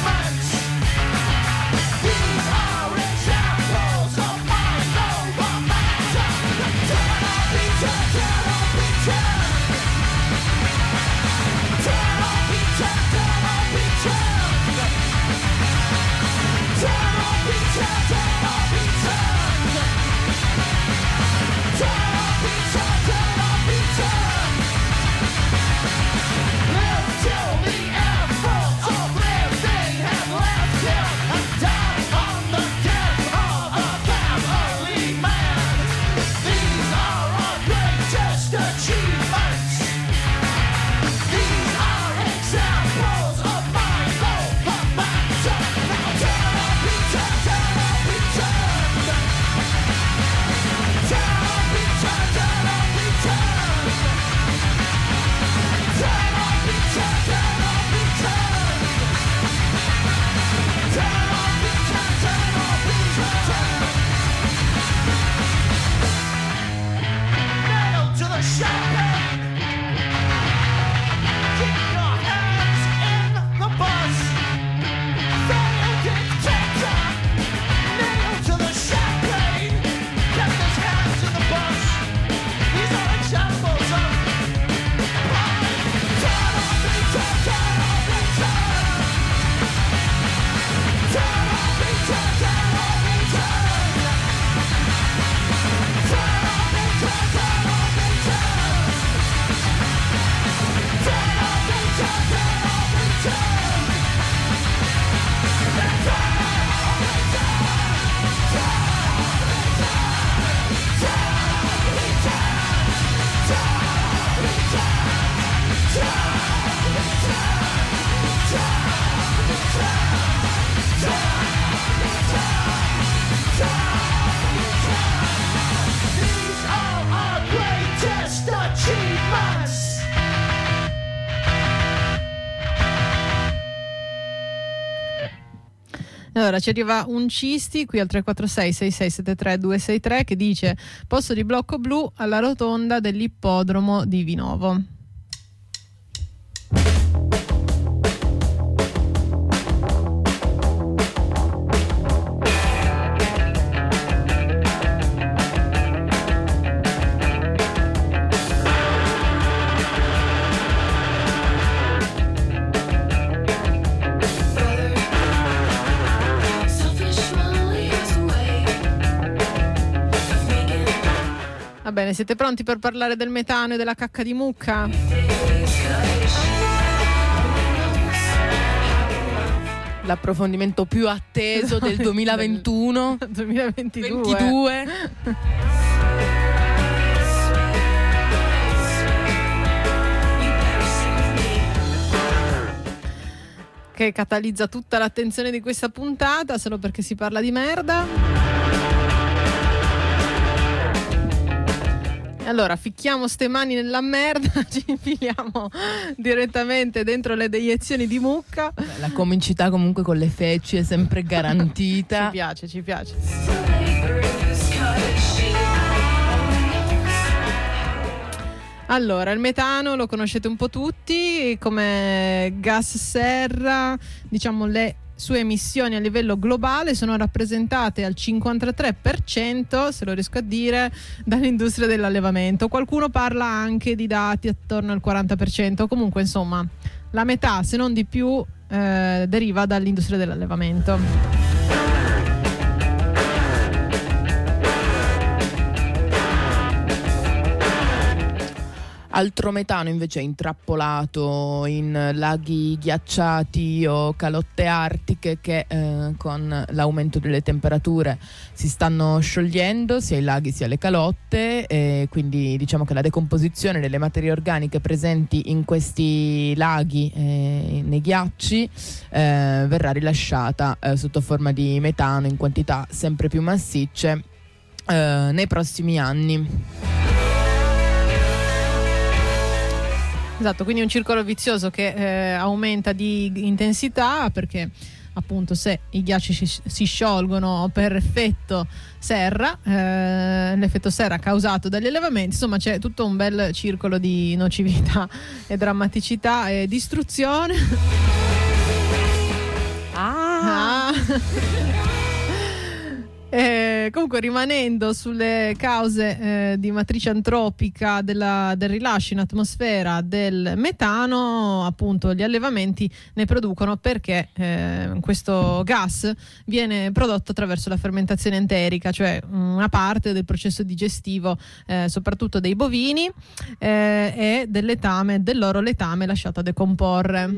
Allora ci arriva un Cisti qui al tre quattro sei sei sei sette tre due sei tre che dice: posto di blocco blu alla rotonda dell'ippodromo di Vinovo. Va bene, siete pronti per parlare del metano e della cacca di mucca? L'approfondimento più atteso del duemilaventuno duemilaventidue ventidue. Che catalizza tutta l'attenzione di questa puntata solo perché si parla di merda. Allora, ficchiamo ste mani nella merda, ci infiliamo direttamente dentro le deiezioni di mucca. La comicità comunque con le feci è sempre garantita. Ci piace, ci piace. Allora, il metano lo conoscete un po' tutti come gas serra, diciamo le sue emissioni a livello globale sono rappresentate al cinquantatré per cento, se lo riesco a dire, dall'industria dell'allevamento. Qualcuno parla anche di dati attorno al quaranta per cento, comunque insomma la metà se non di più eh, deriva dall'industria dell'allevamento. Altro metano invece è intrappolato in laghi ghiacciati o calotte artiche che eh, con l'aumento delle temperature si stanno sciogliendo sia i laghi sia le calotte, e quindi diciamo che la decomposizione delle materie organiche presenti in questi laghi e nei ghiacci eh, verrà rilasciata eh, sotto forma di metano in quantità sempre più massicce eh, nei prossimi anni. Esatto, quindi un circolo vizioso che eh, aumenta di intensità perché appunto se i ghiacci si, si sciolgono per effetto serra, eh, l'effetto serra causato dagli allevamenti, insomma c'è tutto un bel circolo di nocività e drammaticità e distruzione. Ah! ah. Eh, comunque rimanendo sulle cause eh, di matrice antropica della, del rilascio in atmosfera del metano, appunto gli allevamenti ne producono perché eh, questo gas viene prodotto attraverso la fermentazione enterica, cioè una parte del processo digestivo eh, soprattutto dei bovini eh, e del letame, del loro letame lasciato a decomporre.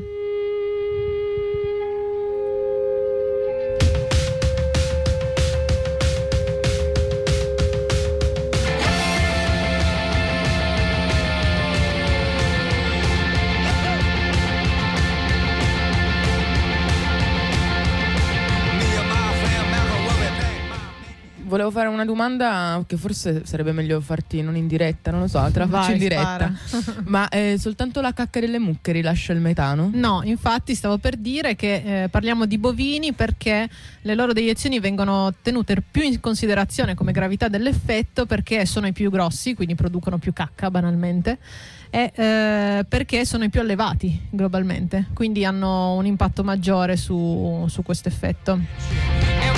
Volevo fare una domanda che forse sarebbe meglio farti non in diretta, non lo so, te la faccio Vai, in diretta. Ma eh, soltanto la cacca delle mucche rilascia il metano? No, infatti stavo per dire che eh, parliamo di bovini perché le loro deiezioni vengono tenute più in considerazione come gravità dell'effetto perché sono i più grossi, quindi producono più cacca banalmente, e eh, perché sono i più allevati globalmente, quindi hanno un impatto maggiore su, su questo effetto.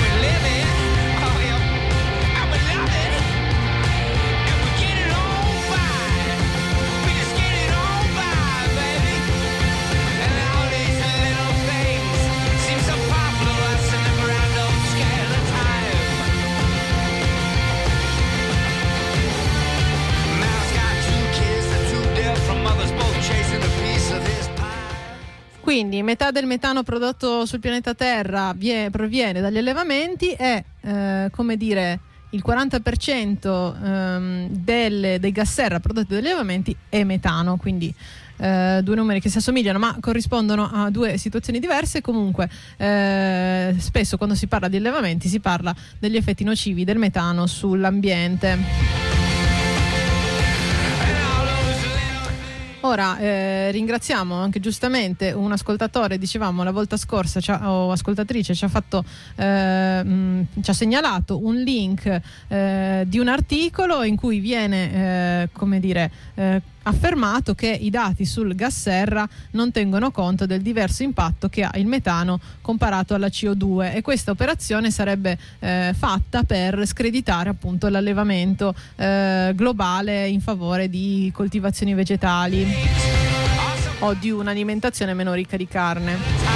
Quindi metà del metano prodotto sul pianeta Terra vie, proviene dagli allevamenti e eh, come dire il quaranta per cento ehm, delle, dei gas serra prodotti dagli allevamenti è metano, quindi eh, due numeri che si assomigliano ma corrispondono a due situazioni diverse. Comunque eh, spesso quando si parla di allevamenti si parla degli effetti nocivi del metano sull'ambiente. Ora eh, ringraziamo anche giustamente un ascoltatore, dicevamo la volta scorsa ci ha, o ascoltatrice ci ha fatto eh, mh, ci ha segnalato un link eh, di un articolo in cui viene eh, come dire eh, affermato che i dati sul gas serra non tengono conto del diverso impatto che ha il metano comparato alla C O due, e questa operazione sarebbe eh, fatta per screditare appunto l'allevamento eh, globale in favore di coltivazioni vegetali o di un'alimentazione meno ricca di carne.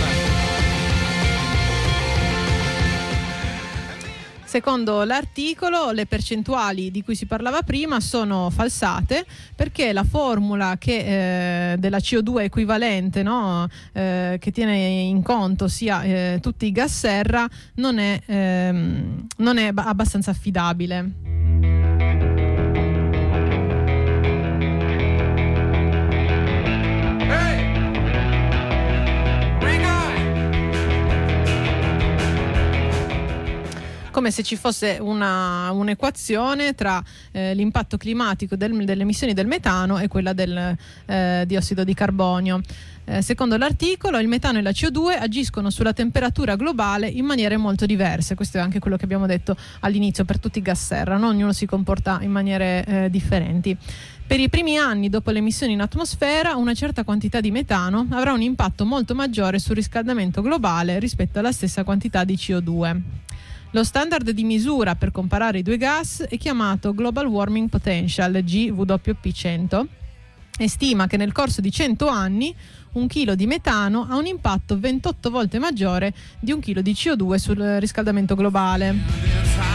Secondo l'articolo, le percentuali di cui si parlava prima sono falsate, perché la formula che, eh, della C O due equivalente, no, eh, che tiene in conto sia eh, tutti i gas serra, non è, ehm, non è abbastanza affidabile. Come se ci fosse una, un'equazione tra eh, l'impatto climatico del, delle emissioni del metano e quella del eh, diossido di carbonio. Eh, secondo l'articolo, il metano e la C O due agiscono sulla temperatura globale in maniere molto diverse. Questo è anche quello che abbiamo detto all'inizio per tutti i gas serra, no? Ognuno si comporta in maniere eh, differenti. Per i primi anni dopo le emissioni in atmosfera, una certa quantità di metano avrà un impatto molto maggiore sul riscaldamento globale rispetto alla stessa quantità di C O due. Lo standard di misura per comparare i due gas è chiamato Global Warming Potential, G W P cento, e stima che nel corso di cento anni un chilo di metano ha un impatto ventotto volte maggiore di un chilo di C O due sul riscaldamento globale.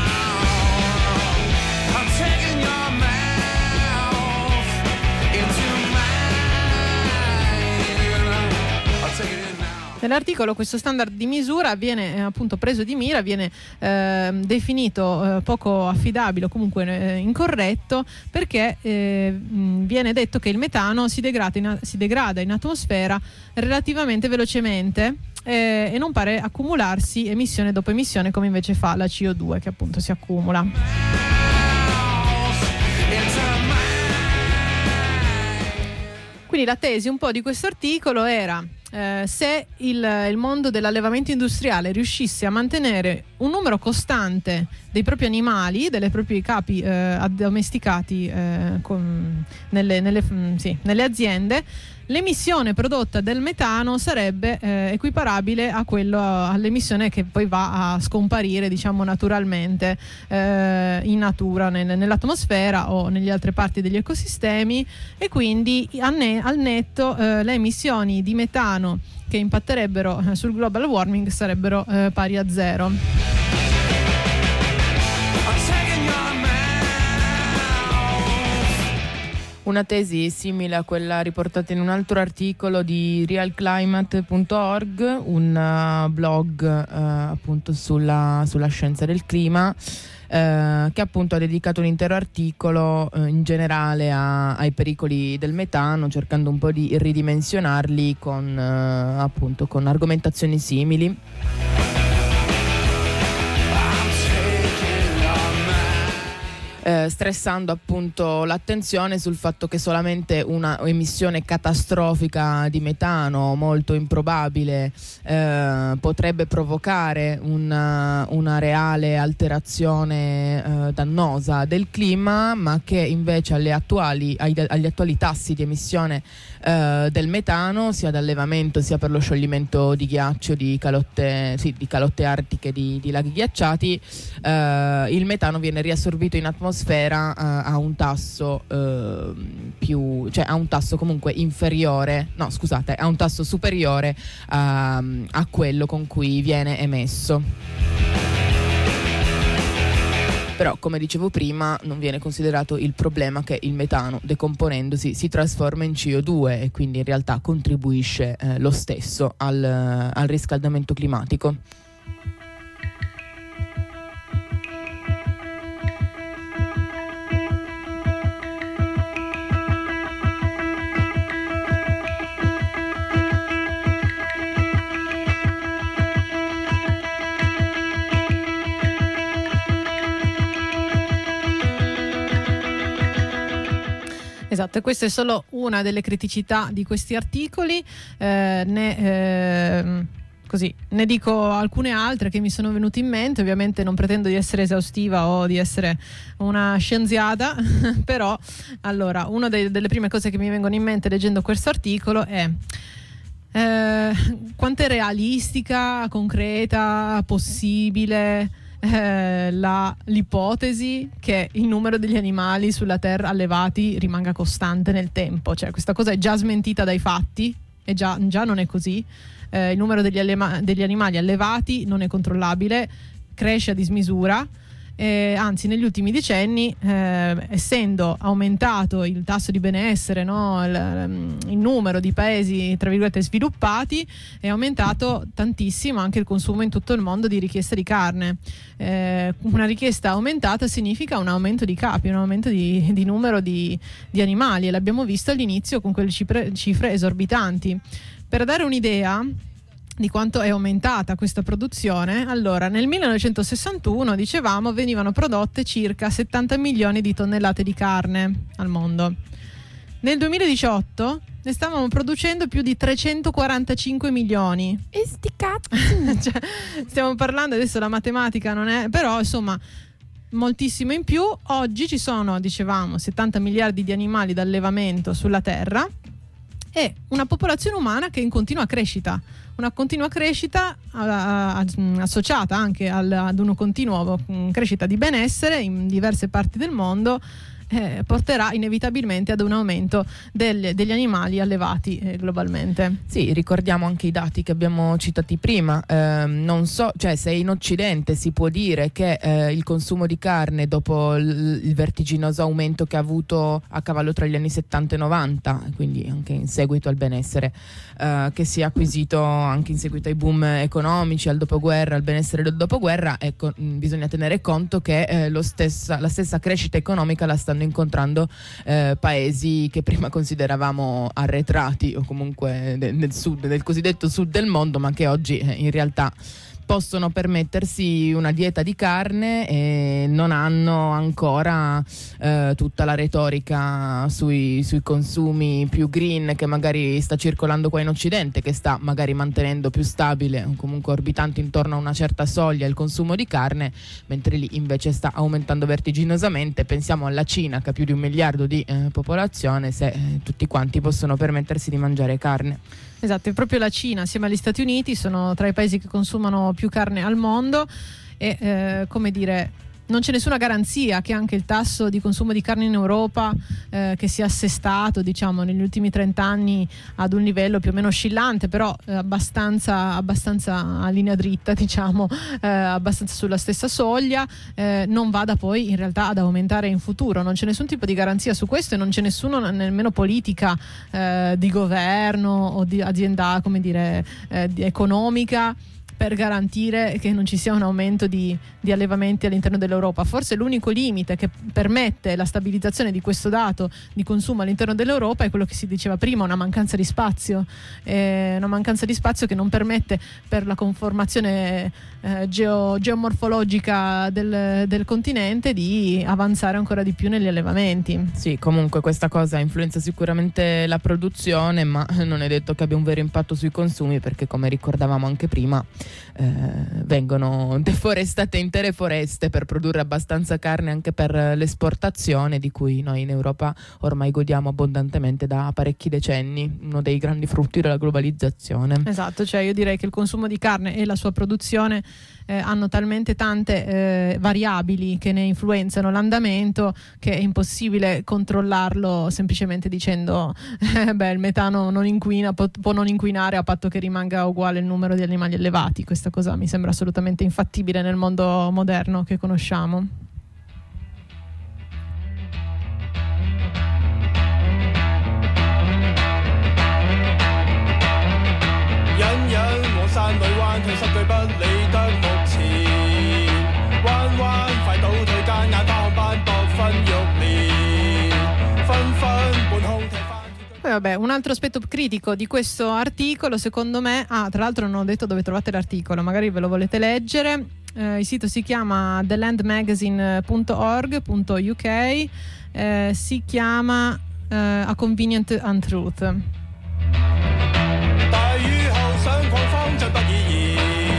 Nell'articolo questo standard di misura viene eh, appunto preso di mira, viene eh, definito eh, poco affidabile o comunque eh, incorretto, perché eh, mh, viene detto che il metano si degrada in, si degrada in atmosfera relativamente velocemente eh, e non pare accumularsi emissione dopo emissione come invece fa la C O due, che appunto si accumula. Quindi la tesi un po' di questo articolo era eh, se il, il mondo dell'allevamento industriale riuscisse a mantenere un numero costante dei propri animali, delle proprie capi eh, addomesticati eh, con, nelle, nelle, mh, sì, nelle aziende, l'emissione prodotta del metano sarebbe eh, equiparabile a quello, all'emissione che poi va a scomparire, diciamo, naturalmente eh, in natura, nel, nell'atmosfera o nelle altre parti degli ecosistemi, e quindi al, ne- al netto eh, le emissioni di metano che impatterebbero eh, sul global warming sarebbero eh, pari a zero. Una tesi simile a quella riportata in un altro articolo di real climate punto org, un uh, blog uh, appunto sulla, sulla scienza del clima, Uh, che appunto ha dedicato un intero articolo uh, in generale a, ai pericoli del metano, cercando un po' di ridimensionarli con uh, appunto con argomentazioni simili. Eh, stressando appunto l'attenzione sul fatto che solamente una emissione catastrofica di metano molto improbabile eh, potrebbe provocare una, una reale alterazione eh, dannosa del clima, ma che invece alle attuali, ai, agli attuali tassi di emissione eh, del metano, sia da allevamento sia per lo scioglimento di ghiaccio di calotte, sì, di calotte artiche di, di laghi ghiacciati, eh, il metano viene riassorbito in atmosfera sfera uh, a un tasso uh, più, cioè a un tasso comunque inferiore, no scusate, a un tasso superiore uh, a quello con cui viene emesso. Però, come dicevo prima, non viene considerato il problema che il metano, decomponendosi, si trasforma in C O due e quindi in realtà contribuisce eh, lo stesso al, al riscaldamento climatico. Esatto, e questa è solo una delle criticità di questi articoli, eh, ne, eh, così, ne dico alcune altre che mi sono venute in mente. Ovviamente non pretendo di essere esaustiva o di essere una scienziata, però allora una dei, delle prime cose che mi vengono in mente leggendo questo articolo è eh, quanto è realistica, concreta, possibile Eh, la, l'ipotesi che il numero degli animali sulla Terra allevati rimanga costante nel tempo. Cioè, questa cosa è già smentita dai fatti, e già, già non è così. Eh, il numero degli, allema- degli animali allevati non è controllabile, cresce a dismisura. Eh, anzi, negli ultimi decenni, eh, essendo aumentato il tasso di benessere, no, il, il numero di paesi tra virgolette sviluppati, è aumentato tantissimo anche il consumo in tutto il mondo di richiesta di carne. Eh, una richiesta aumentata significa un aumento di capi, un aumento di, di numero di, di animali, e l'abbiamo visto all'inizio con quelle cifre, cifre esorbitanti. Per dare un'idea di quanto è aumentata questa produzione, allora nel millenovecentosessantuno, dicevamo, venivano prodotte circa settanta milioni di tonnellate di carne al mondo. Nel duemiladiciotto ne stavamo producendo più di trecentoquarantacinque milioni. E sti cazzi! Cioè, stiamo parlando, adesso la matematica non è, però insomma moltissimo in più. Oggi ci sono, dicevamo, settanta miliardi di animali d'allevamento sulla Terra e una popolazione umana che è in continua crescita. Una continua crescita a, a, associata anche al, ad una continua crescita di benessere in diverse parti del mondo, eh, porterà inevitabilmente ad un aumento del, degli animali allevati eh, globalmente. Sì, ricordiamo anche i dati che abbiamo citati prima. Eh, non so, cioè se in Occidente si può dire che eh, il consumo di carne, dopo il, il vertiginoso aumento che ha avuto a cavallo tra gli anni settanta e novanta, quindi anche in seguito al benessere eh, che si è acquisito anche in seguito ai boom economici, al dopoguerra, al benessere del dopoguerra, ecco, mh, bisogna tenere conto che eh, lo stessa, la stessa crescita economica la stanno incontrando eh, paesi che prima consideravamo arretrati, o comunque de- del sud, del cosiddetto sud del mondo, ma che oggi eh, in realtà possono permettersi una dieta di carne e non hanno ancora eh, tutta la retorica sui, sui consumi più green che magari sta circolando qua in Occidente, che sta magari mantenendo più stabile o comunque orbitante intorno a una certa soglia il consumo di carne, mentre lì invece sta aumentando vertiginosamente. Pensiamo alla Cina, che ha più di un miliardo di eh, popolazione, se eh, tutti quanti possono permettersi di mangiare carne. Esatto, è proprio la Cina assieme agli Stati Uniti sono tra i paesi che consumano più carne al mondo e eh, come dire, non c'è nessuna garanzia che anche il tasso di consumo di carne in Europa eh, che sia assestato, diciamo, negli ultimi trenta anni ad un livello più o meno oscillante, però eh, abbastanza, abbastanza a linea dritta, diciamo, eh, abbastanza sulla stessa soglia, eh, non vada poi in realtà ad aumentare in futuro. Non c'è nessun tipo di garanzia su questo e non c'è nessuna nemmeno politica eh, di governo o di azienda, come dire, eh, di economica, per garantire che non ci sia un aumento di, di allevamenti all'interno dell'Europa. Forse l'unico limite che permette la stabilizzazione di questo dato di consumo all'interno dell'Europa è quello che si diceva prima, una mancanza di spazio, eh, una mancanza di spazio che non permette, per la conformazione eh, geo, geomorfologica del, del continente, di avanzare ancora di più negli allevamenti. Sì, comunque questa cosa influenza sicuramente la produzione, ma non è detto che abbia un vero impatto sui consumi, perché come ricordavamo anche prima Eh, vengono deforestate intere foreste per produrre abbastanza carne anche per l'esportazione, di cui noi in Europa ormai godiamo abbondantemente da parecchi decenni, uno dei grandi frutti della globalizzazione. Esatto, cioè io direi che il consumo di carne e la sua produzione eh, hanno talmente tante eh, variabili che ne influenzano l'andamento, che è impossibile controllarlo semplicemente dicendo eh, beh, il metano non inquina, può, può non inquinare a patto che rimanga uguale il numero di animali allevati. Questa cosa mi sembra assolutamente infattibile nel mondo moderno che conosciamo. Poi vabbè, un altro aspetto critico di questo articolo, secondo me, ah, tra l'altro non ho detto dove trovate l'articolo, magari ve lo volete leggere. Eh, il sito si chiama the land magazine punto org punto u k, eh, si chiama uh, A Convenient Untruth. 大雨後想擴荒進不以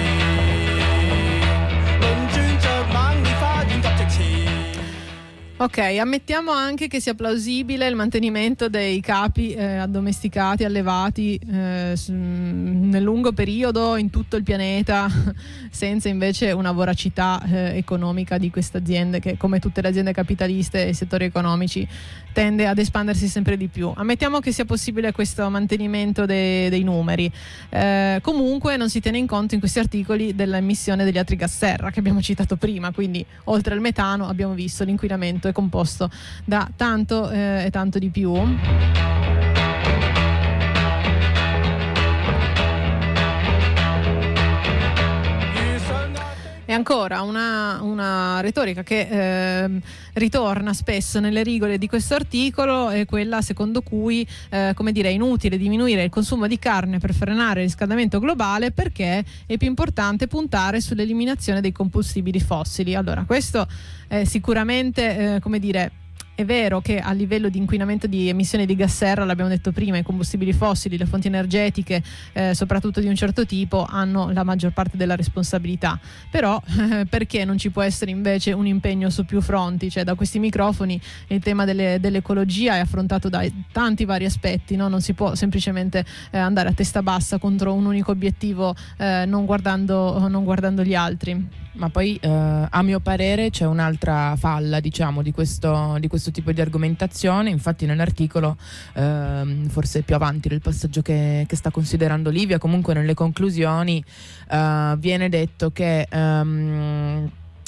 然，輪轉着猛烈花園急直前。 Ok, ammettiamo anche che sia plausibile il mantenimento dei capi eh, addomesticati, allevati eh, s- nel lungo periodo in tutto il pianeta, senza invece una voracità eh, economica di queste aziende che, come tutte le aziende capitaliste e i settori economici, tende ad espandersi sempre di più. Ammettiamo che sia possibile questo mantenimento de- dei numeri. Eh, comunque non si tiene in conto in questi articoli dell'emissione degli altri gas serra che abbiamo citato prima, quindi oltre al metano abbiamo visto l'inquinamento è composto da tanto eh, e tanto di più. E ancora una, una retorica che eh, ritorna spesso nelle rigole di questo articolo è quella secondo cui eh, come dire, è inutile diminuire il consumo di carne per frenare il riscaldamento globale perché è più importante puntare sull'eliminazione dei combustibili fossili. Allora, questo è sicuramente eh, come dire, è vero che a livello di inquinamento di emissioni di gas serra, l'abbiamo detto prima, i combustibili fossili, le fonti energetiche, eh, soprattutto di un certo tipo, hanno la maggior parte della responsabilità. Però eh, perché non ci può essere invece un impegno su più fronti? Cioè, da questi microfoni il tema delle, dell'ecologia è affrontato da tanti vari aspetti, no? Non si può semplicemente eh, andare a testa bassa contro un unico obiettivo eh, non guardando, non guardando gli altri. Ma poi eh, a mio parere c'è un'altra falla, diciamo, di questo, di questo tipo di argomentazione. Infatti nell'articolo, ehm, forse più avanti nel passaggio che, che sta considerando Livia, comunque nelle conclusioni eh, viene detto che ehm,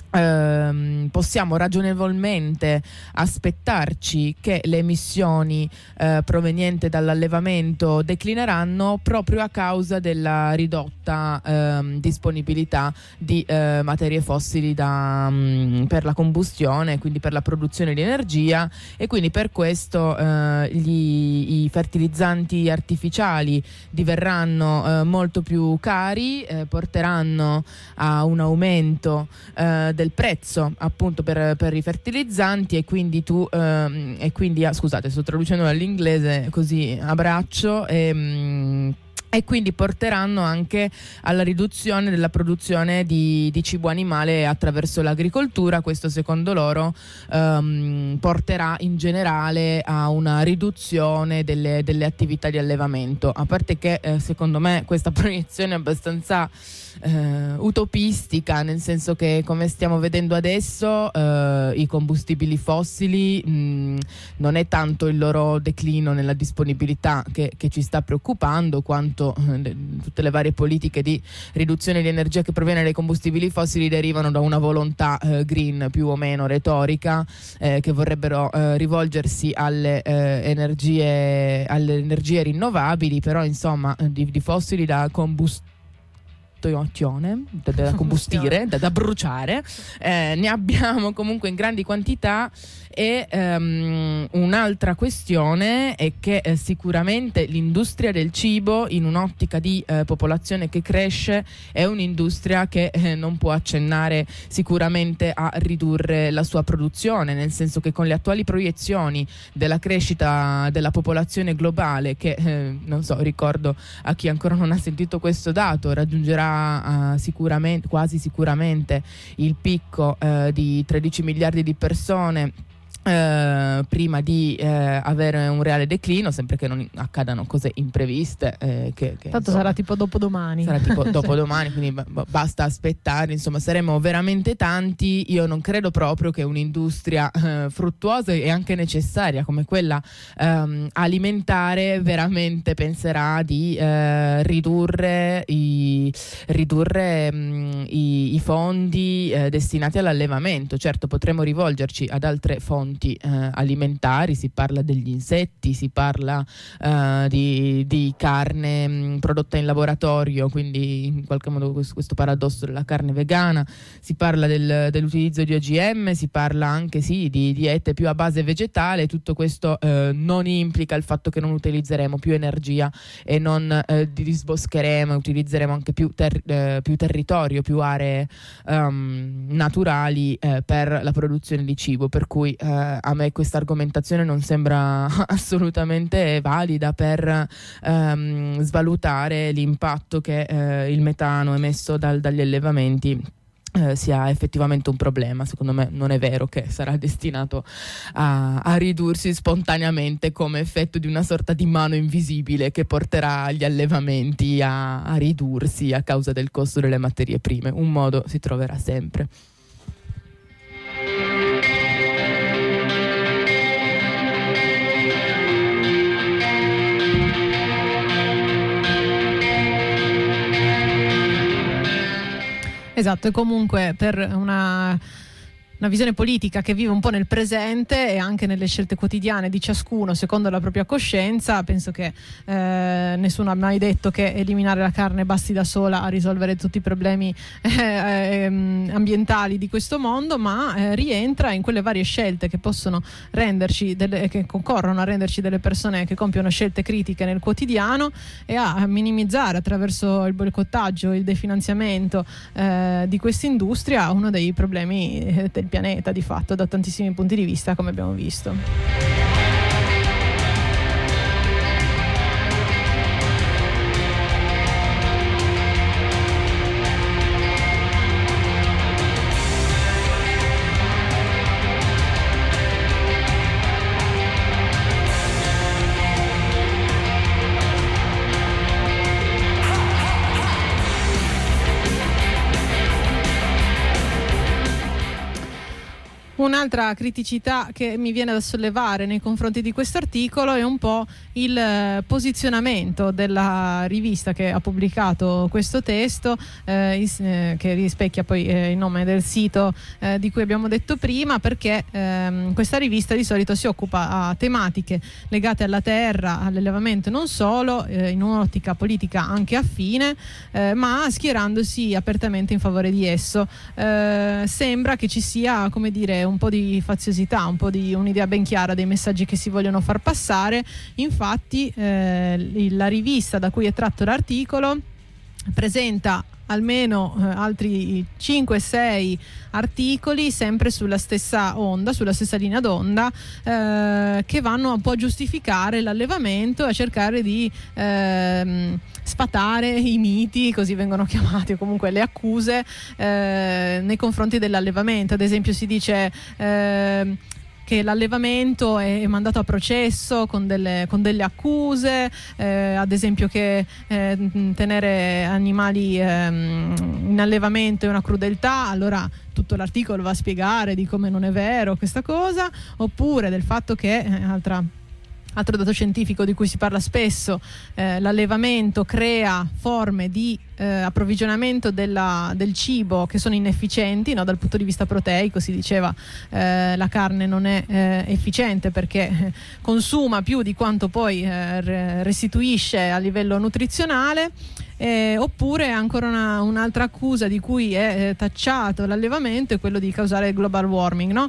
ehm, possiamo ragionevolmente aspettarci che le emissioni eh, provenienti dall'allevamento declineranno proprio a causa della ridotta ehm, disponibilità di eh, materie fossili da, mh, per la combustione, quindi per la produzione di energia, e quindi per questo eh, gli, i fertilizzanti artificiali diverranno eh, molto più cari, eh, porteranno a un aumento eh, del prezzo appunto per, per i fertilizzanti, e quindi tu ehm, e quindi ah, scusate, sto traducendo dall'inglese così a braccio, e mh, e quindi porteranno anche alla riduzione della produzione di, di cibo animale attraverso l'agricoltura. Questo secondo loro ehm, porterà in generale a una riduzione delle, delle attività di allevamento, a parte che eh, secondo me questa proiezione è abbastanza eh, utopistica, nel senso che, come stiamo vedendo adesso, eh, i combustibili fossili mh, non è tanto il loro declino nella disponibilità che, che ci sta preoccupando, quanto tutte le varie politiche di riduzione di energia che proviene dai combustibili fossili derivano da una volontà eh, green più o meno retorica, eh, che vorrebbero eh, rivolgersi alle eh, energie alle energie rinnovabili, però insomma di, di fossili da combustione Da, da combustire, da, da bruciare, eh, ne abbiamo comunque in grandi quantità. E um, un'altra questione è che eh, sicuramente l'industria del cibo, in un'ottica di eh, popolazione che cresce, è un'industria che eh, non può accennare sicuramente a ridurre la sua produzione, nel senso che con le attuali proiezioni della crescita della popolazione globale, che eh, non so, ricordo a chi ancora non ha sentito questo dato, raggiungerà uh, sicuramente, quasi sicuramente il picco uh, di tredici miliardi di persone Eh, prima di eh, avere un reale declino, sempre che non accadano cose impreviste, eh, che, che, tanto insomma, sarà tipo dopodomani sarà tipo dopodomani, quindi b- basta aspettare, insomma saremo veramente tanti. Io non credo proprio che un'industria eh, fruttuosa e anche necessaria come quella ehm, alimentare veramente penserà di eh, ridurre i, ridurre mh, i, i fondi eh, destinati all'allevamento. Certo, potremo rivolgerci ad altre fonti Eh, alimentari, si parla degli insetti, si parla eh, di, di carne mh, prodotta in laboratorio, quindi in qualche modo questo, questo paradosso della carne vegana, si parla del, dell'utilizzo di O G M, si parla anche sì di diete più a base vegetale. Tutto questo eh, non implica il fatto che non utilizzeremo più energia e non eh, disboscheremo, utilizzeremo anche più, ter- eh, più territorio, più aree um, naturali eh, per la produzione di cibo, per cui eh, eh, a me questa argomentazione non sembra assolutamente valida per ehm, svalutare l'impatto che eh, il metano emesso dal, dagli allevamenti Eh, sia effettivamente un problema. Secondo me non è vero che sarà destinato a, a ridursi spontaneamente come effetto di una sorta di mano invisibile che porterà gli allevamenti a, a ridursi a causa del costo delle materie prime. Un modo si troverà sempre. Esatto, e comunque per una, una visione politica che vive un po' nel presente e anche nelle scelte quotidiane di ciascuno secondo la propria coscienza, penso che eh, nessuno ha mai detto che eliminare la carne basti da sola a risolvere tutti i problemi eh, ambientali di questo mondo, ma eh, rientra in quelle varie scelte che possono renderci delle, che concorrono a renderci delle persone che compiono scelte critiche nel quotidiano e a minimizzare attraverso il boicottaggio, il definanziamento eh, di questa industria uno dei problemi eh, del pianeta di fatto da tantissimi punti di vista, come abbiamo visto. Un'altra criticità che mi viene da sollevare nei confronti di questo articolo è un po' il posizionamento della rivista che ha pubblicato questo testo, eh, is, eh, che rispecchia poi eh, il nome del sito eh, di cui abbiamo detto prima, perché ehm, questa rivista di solito si occupa a tematiche legate alla terra, all'allevamento, non solo, eh, in un'ottica politica anche affine, eh, ma schierandosi apertamente in favore di esso. Eh, sembra che ci sia, come dire, un po' di faziosità, un po' di un'idea ben chiara dei messaggi che si vogliono far passare. Infatti eh, la rivista da cui è tratto l'articolo presenta almeno eh, altri cinque sei articoli sempre sulla stessa onda, sulla stessa linea d'onda, eh, che vanno un po' a giustificare l'allevamento e a cercare di ehm, sfatare i miti, così vengono chiamati, o comunque le accuse eh, nei confronti dell'allevamento. Ad esempio si dice eh, che l'allevamento è mandato a processo con delle, con delle accuse, eh, ad esempio che eh, tenere animali eh, in allevamento è una crudeltà. Allora tutto l'articolo va a spiegare di come non è vero questa cosa, oppure del fatto che, eh, altra Altro dato scientifico di cui si parla spesso, eh, l'allevamento crea forme di eh, approvvigionamento della, del cibo che sono inefficienti, no? Dal punto di vista proteico si diceva eh, la carne non è eh, efficiente perché consuma più di quanto poi eh, restituisce a livello nutrizionale. Eh, oppure ancora una, un'altra accusa di cui è eh, tacciato l'allevamento è quello di causare global warming, no?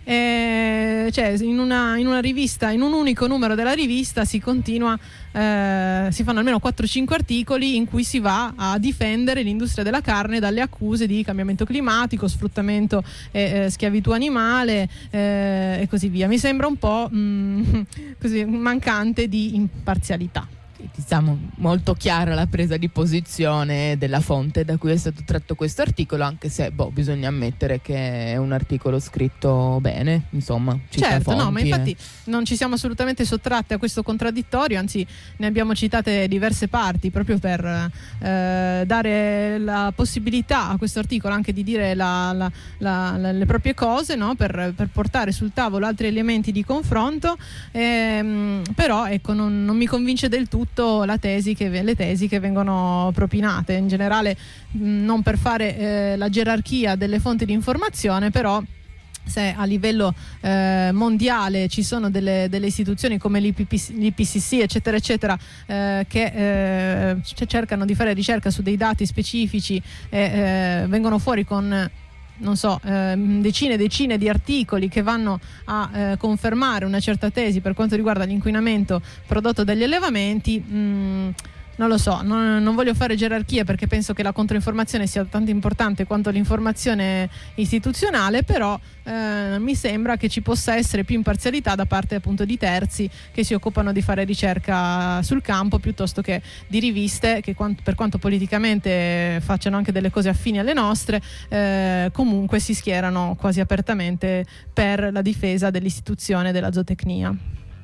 Eh, cioè in una, in una rivista, in un unico numero della rivista si continua, eh, si fanno almeno quattro cinque articoli in cui si va a difendere l'industria della carne dalle accuse di cambiamento climatico, sfruttamento e eh, schiavitù animale eh, e così via. Mi sembra un po' mh, così mancante di imparzialità. Diciamo molto chiara la presa di posizione della fonte da cui è stato tratto questo articolo, anche se boh, bisogna ammettere che è un articolo scritto bene, insomma, cita certo, fonti, no, ma infatti eh. non ci siamo assolutamente sottratti a questo contraddittorio, anzi ne abbiamo citate diverse parti proprio per eh, dare la possibilità a questo articolo anche di dire la, la, la, la, le proprie cose, no? per, per portare sul tavolo altri elementi di confronto, ehm, però ecco non, non mi convince del tutto la tesi che, le tesi che vengono propinate in generale, mh, non per fare eh, la gerarchia delle fonti di informazione, però se a livello eh, mondiale ci sono delle, delle istituzioni come l'I P C C eccetera eccetera eh, che eh, cercano di fare ricerca su dei dati specifici e eh, vengono fuori con non so, eh, decine e decine di articoli che vanno a eh, confermare una certa tesi per quanto riguarda l'inquinamento prodotto dagli allevamenti, mh, non lo so, non, non voglio fare gerarchie perché penso che la controinformazione sia tanto importante quanto l'informazione istituzionale, però eh, mi sembra che ci possa essere più imparzialità da parte appunto di terzi che si occupano di fare ricerca sul campo piuttosto che di riviste che quant- per quanto politicamente facciano anche delle cose affini alle nostre, eh, comunque si schierano quasi apertamente per la difesa dell'istituzione della zootecnia.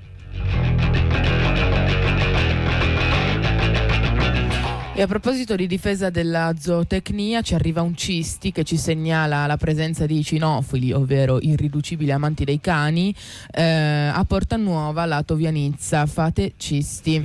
E a proposito di difesa della zootecnia, ci arriva un Cisti che ci segnala la presenza di cinofili, ovvero irriducibili amanti dei cani, eh, a Porta Nuova, lato Vianizza. Fate Cisti.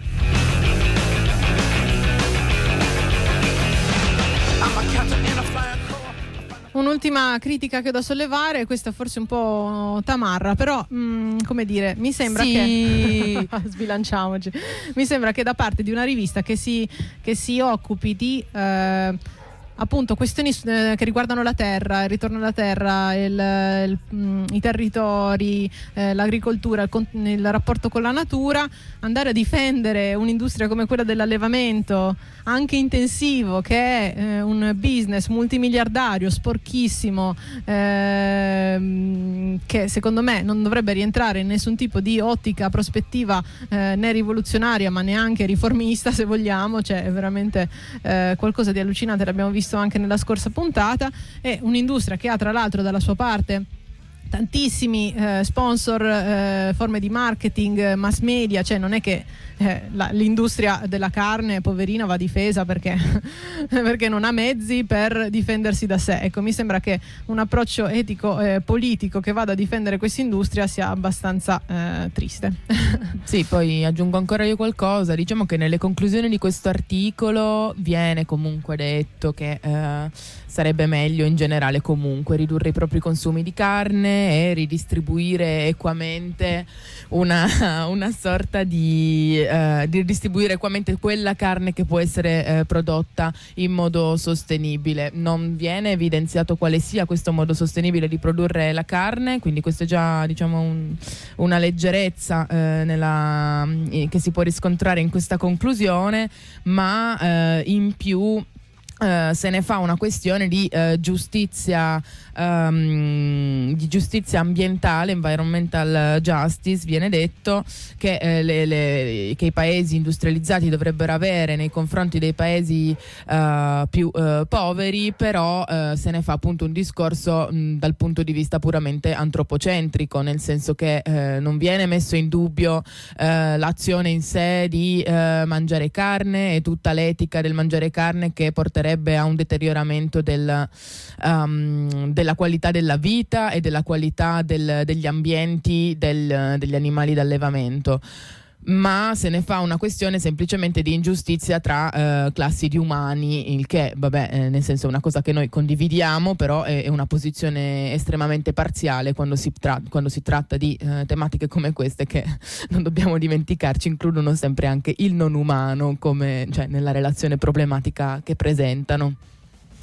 Un'ultima critica che ho da sollevare, questa forse un po' tamarra, però mh, come dire, mi sembra sì. che sbilanciamoci. Mi sembra che da parte di una rivista che si, che si occupi di eh, appunto questioni eh, che riguardano la terra, il ritorno alla terra, il, il, mh, i territori, eh, l'agricoltura, il, con- il rapporto con la natura, andare a difendere un'industria come quella dell'allevamento anche intensivo, che è eh, un business multimiliardario, sporchissimo, ehm, che secondo me non dovrebbe rientrare in nessun tipo di ottica, prospettiva eh, né rivoluzionaria ma neanche riformista, se vogliamo, cioè è veramente eh, qualcosa di allucinante, l'abbiamo visto anche nella scorsa puntata. È un'industria che ha tra l'altro dalla sua parte tantissimi eh, sponsor, eh, forme di marketing, mass media, cioè non è che eh, la, l'industria della carne poverina va difesa perché, perché non ha mezzi per difendersi da sé. Ecco, mi sembra che un approccio etico e eh, politico che vada a difendere questa industria sia abbastanza eh, triste. Sì, poi aggiungo ancora io qualcosa. Diciamo che nelle conclusioni di questo articolo viene comunque detto che eh, sarebbe meglio in generale comunque ridurre i propri consumi di carne e ridistribuire equamente una, una sorta di, eh, di distribuire equamente quella carne che può essere eh, prodotta in modo sostenibile. Non viene evidenziato quale sia questo modo sostenibile di produrre la carne, quindi questo è già, diciamo, un, una leggerezza eh, nella, che si può riscontrare in questa conclusione, ma eh, in più Uh, se ne fa una questione di uh, giustizia um, di giustizia ambientale, environmental justice. Viene detto che, eh, le, le, che i paesi industrializzati dovrebbero avere nei confronti dei paesi uh, più uh, poveri, però uh, se ne fa appunto un discorso mh, dal punto di vista puramente antropocentrico, nel senso che uh, non viene messo in dubbio uh, l'azione in sé di uh, mangiare carne e tutta l'etica del mangiare carne che porterebbe a un deterioramento del, um, della qualità della vita e della qualità del, degli ambienti del, degli animali d'allevamento, ma se ne fa una questione semplicemente di ingiustizia tra uh, classi di umani, il che, vabbè, eh, nel senso è una cosa che noi condividiamo, però è, è una posizione estremamente parziale quando si, tra- quando si tratta di uh, tematiche come queste, che non dobbiamo dimenticarci includono sempre anche il non umano come, cioè, nella relazione problematica che presentano.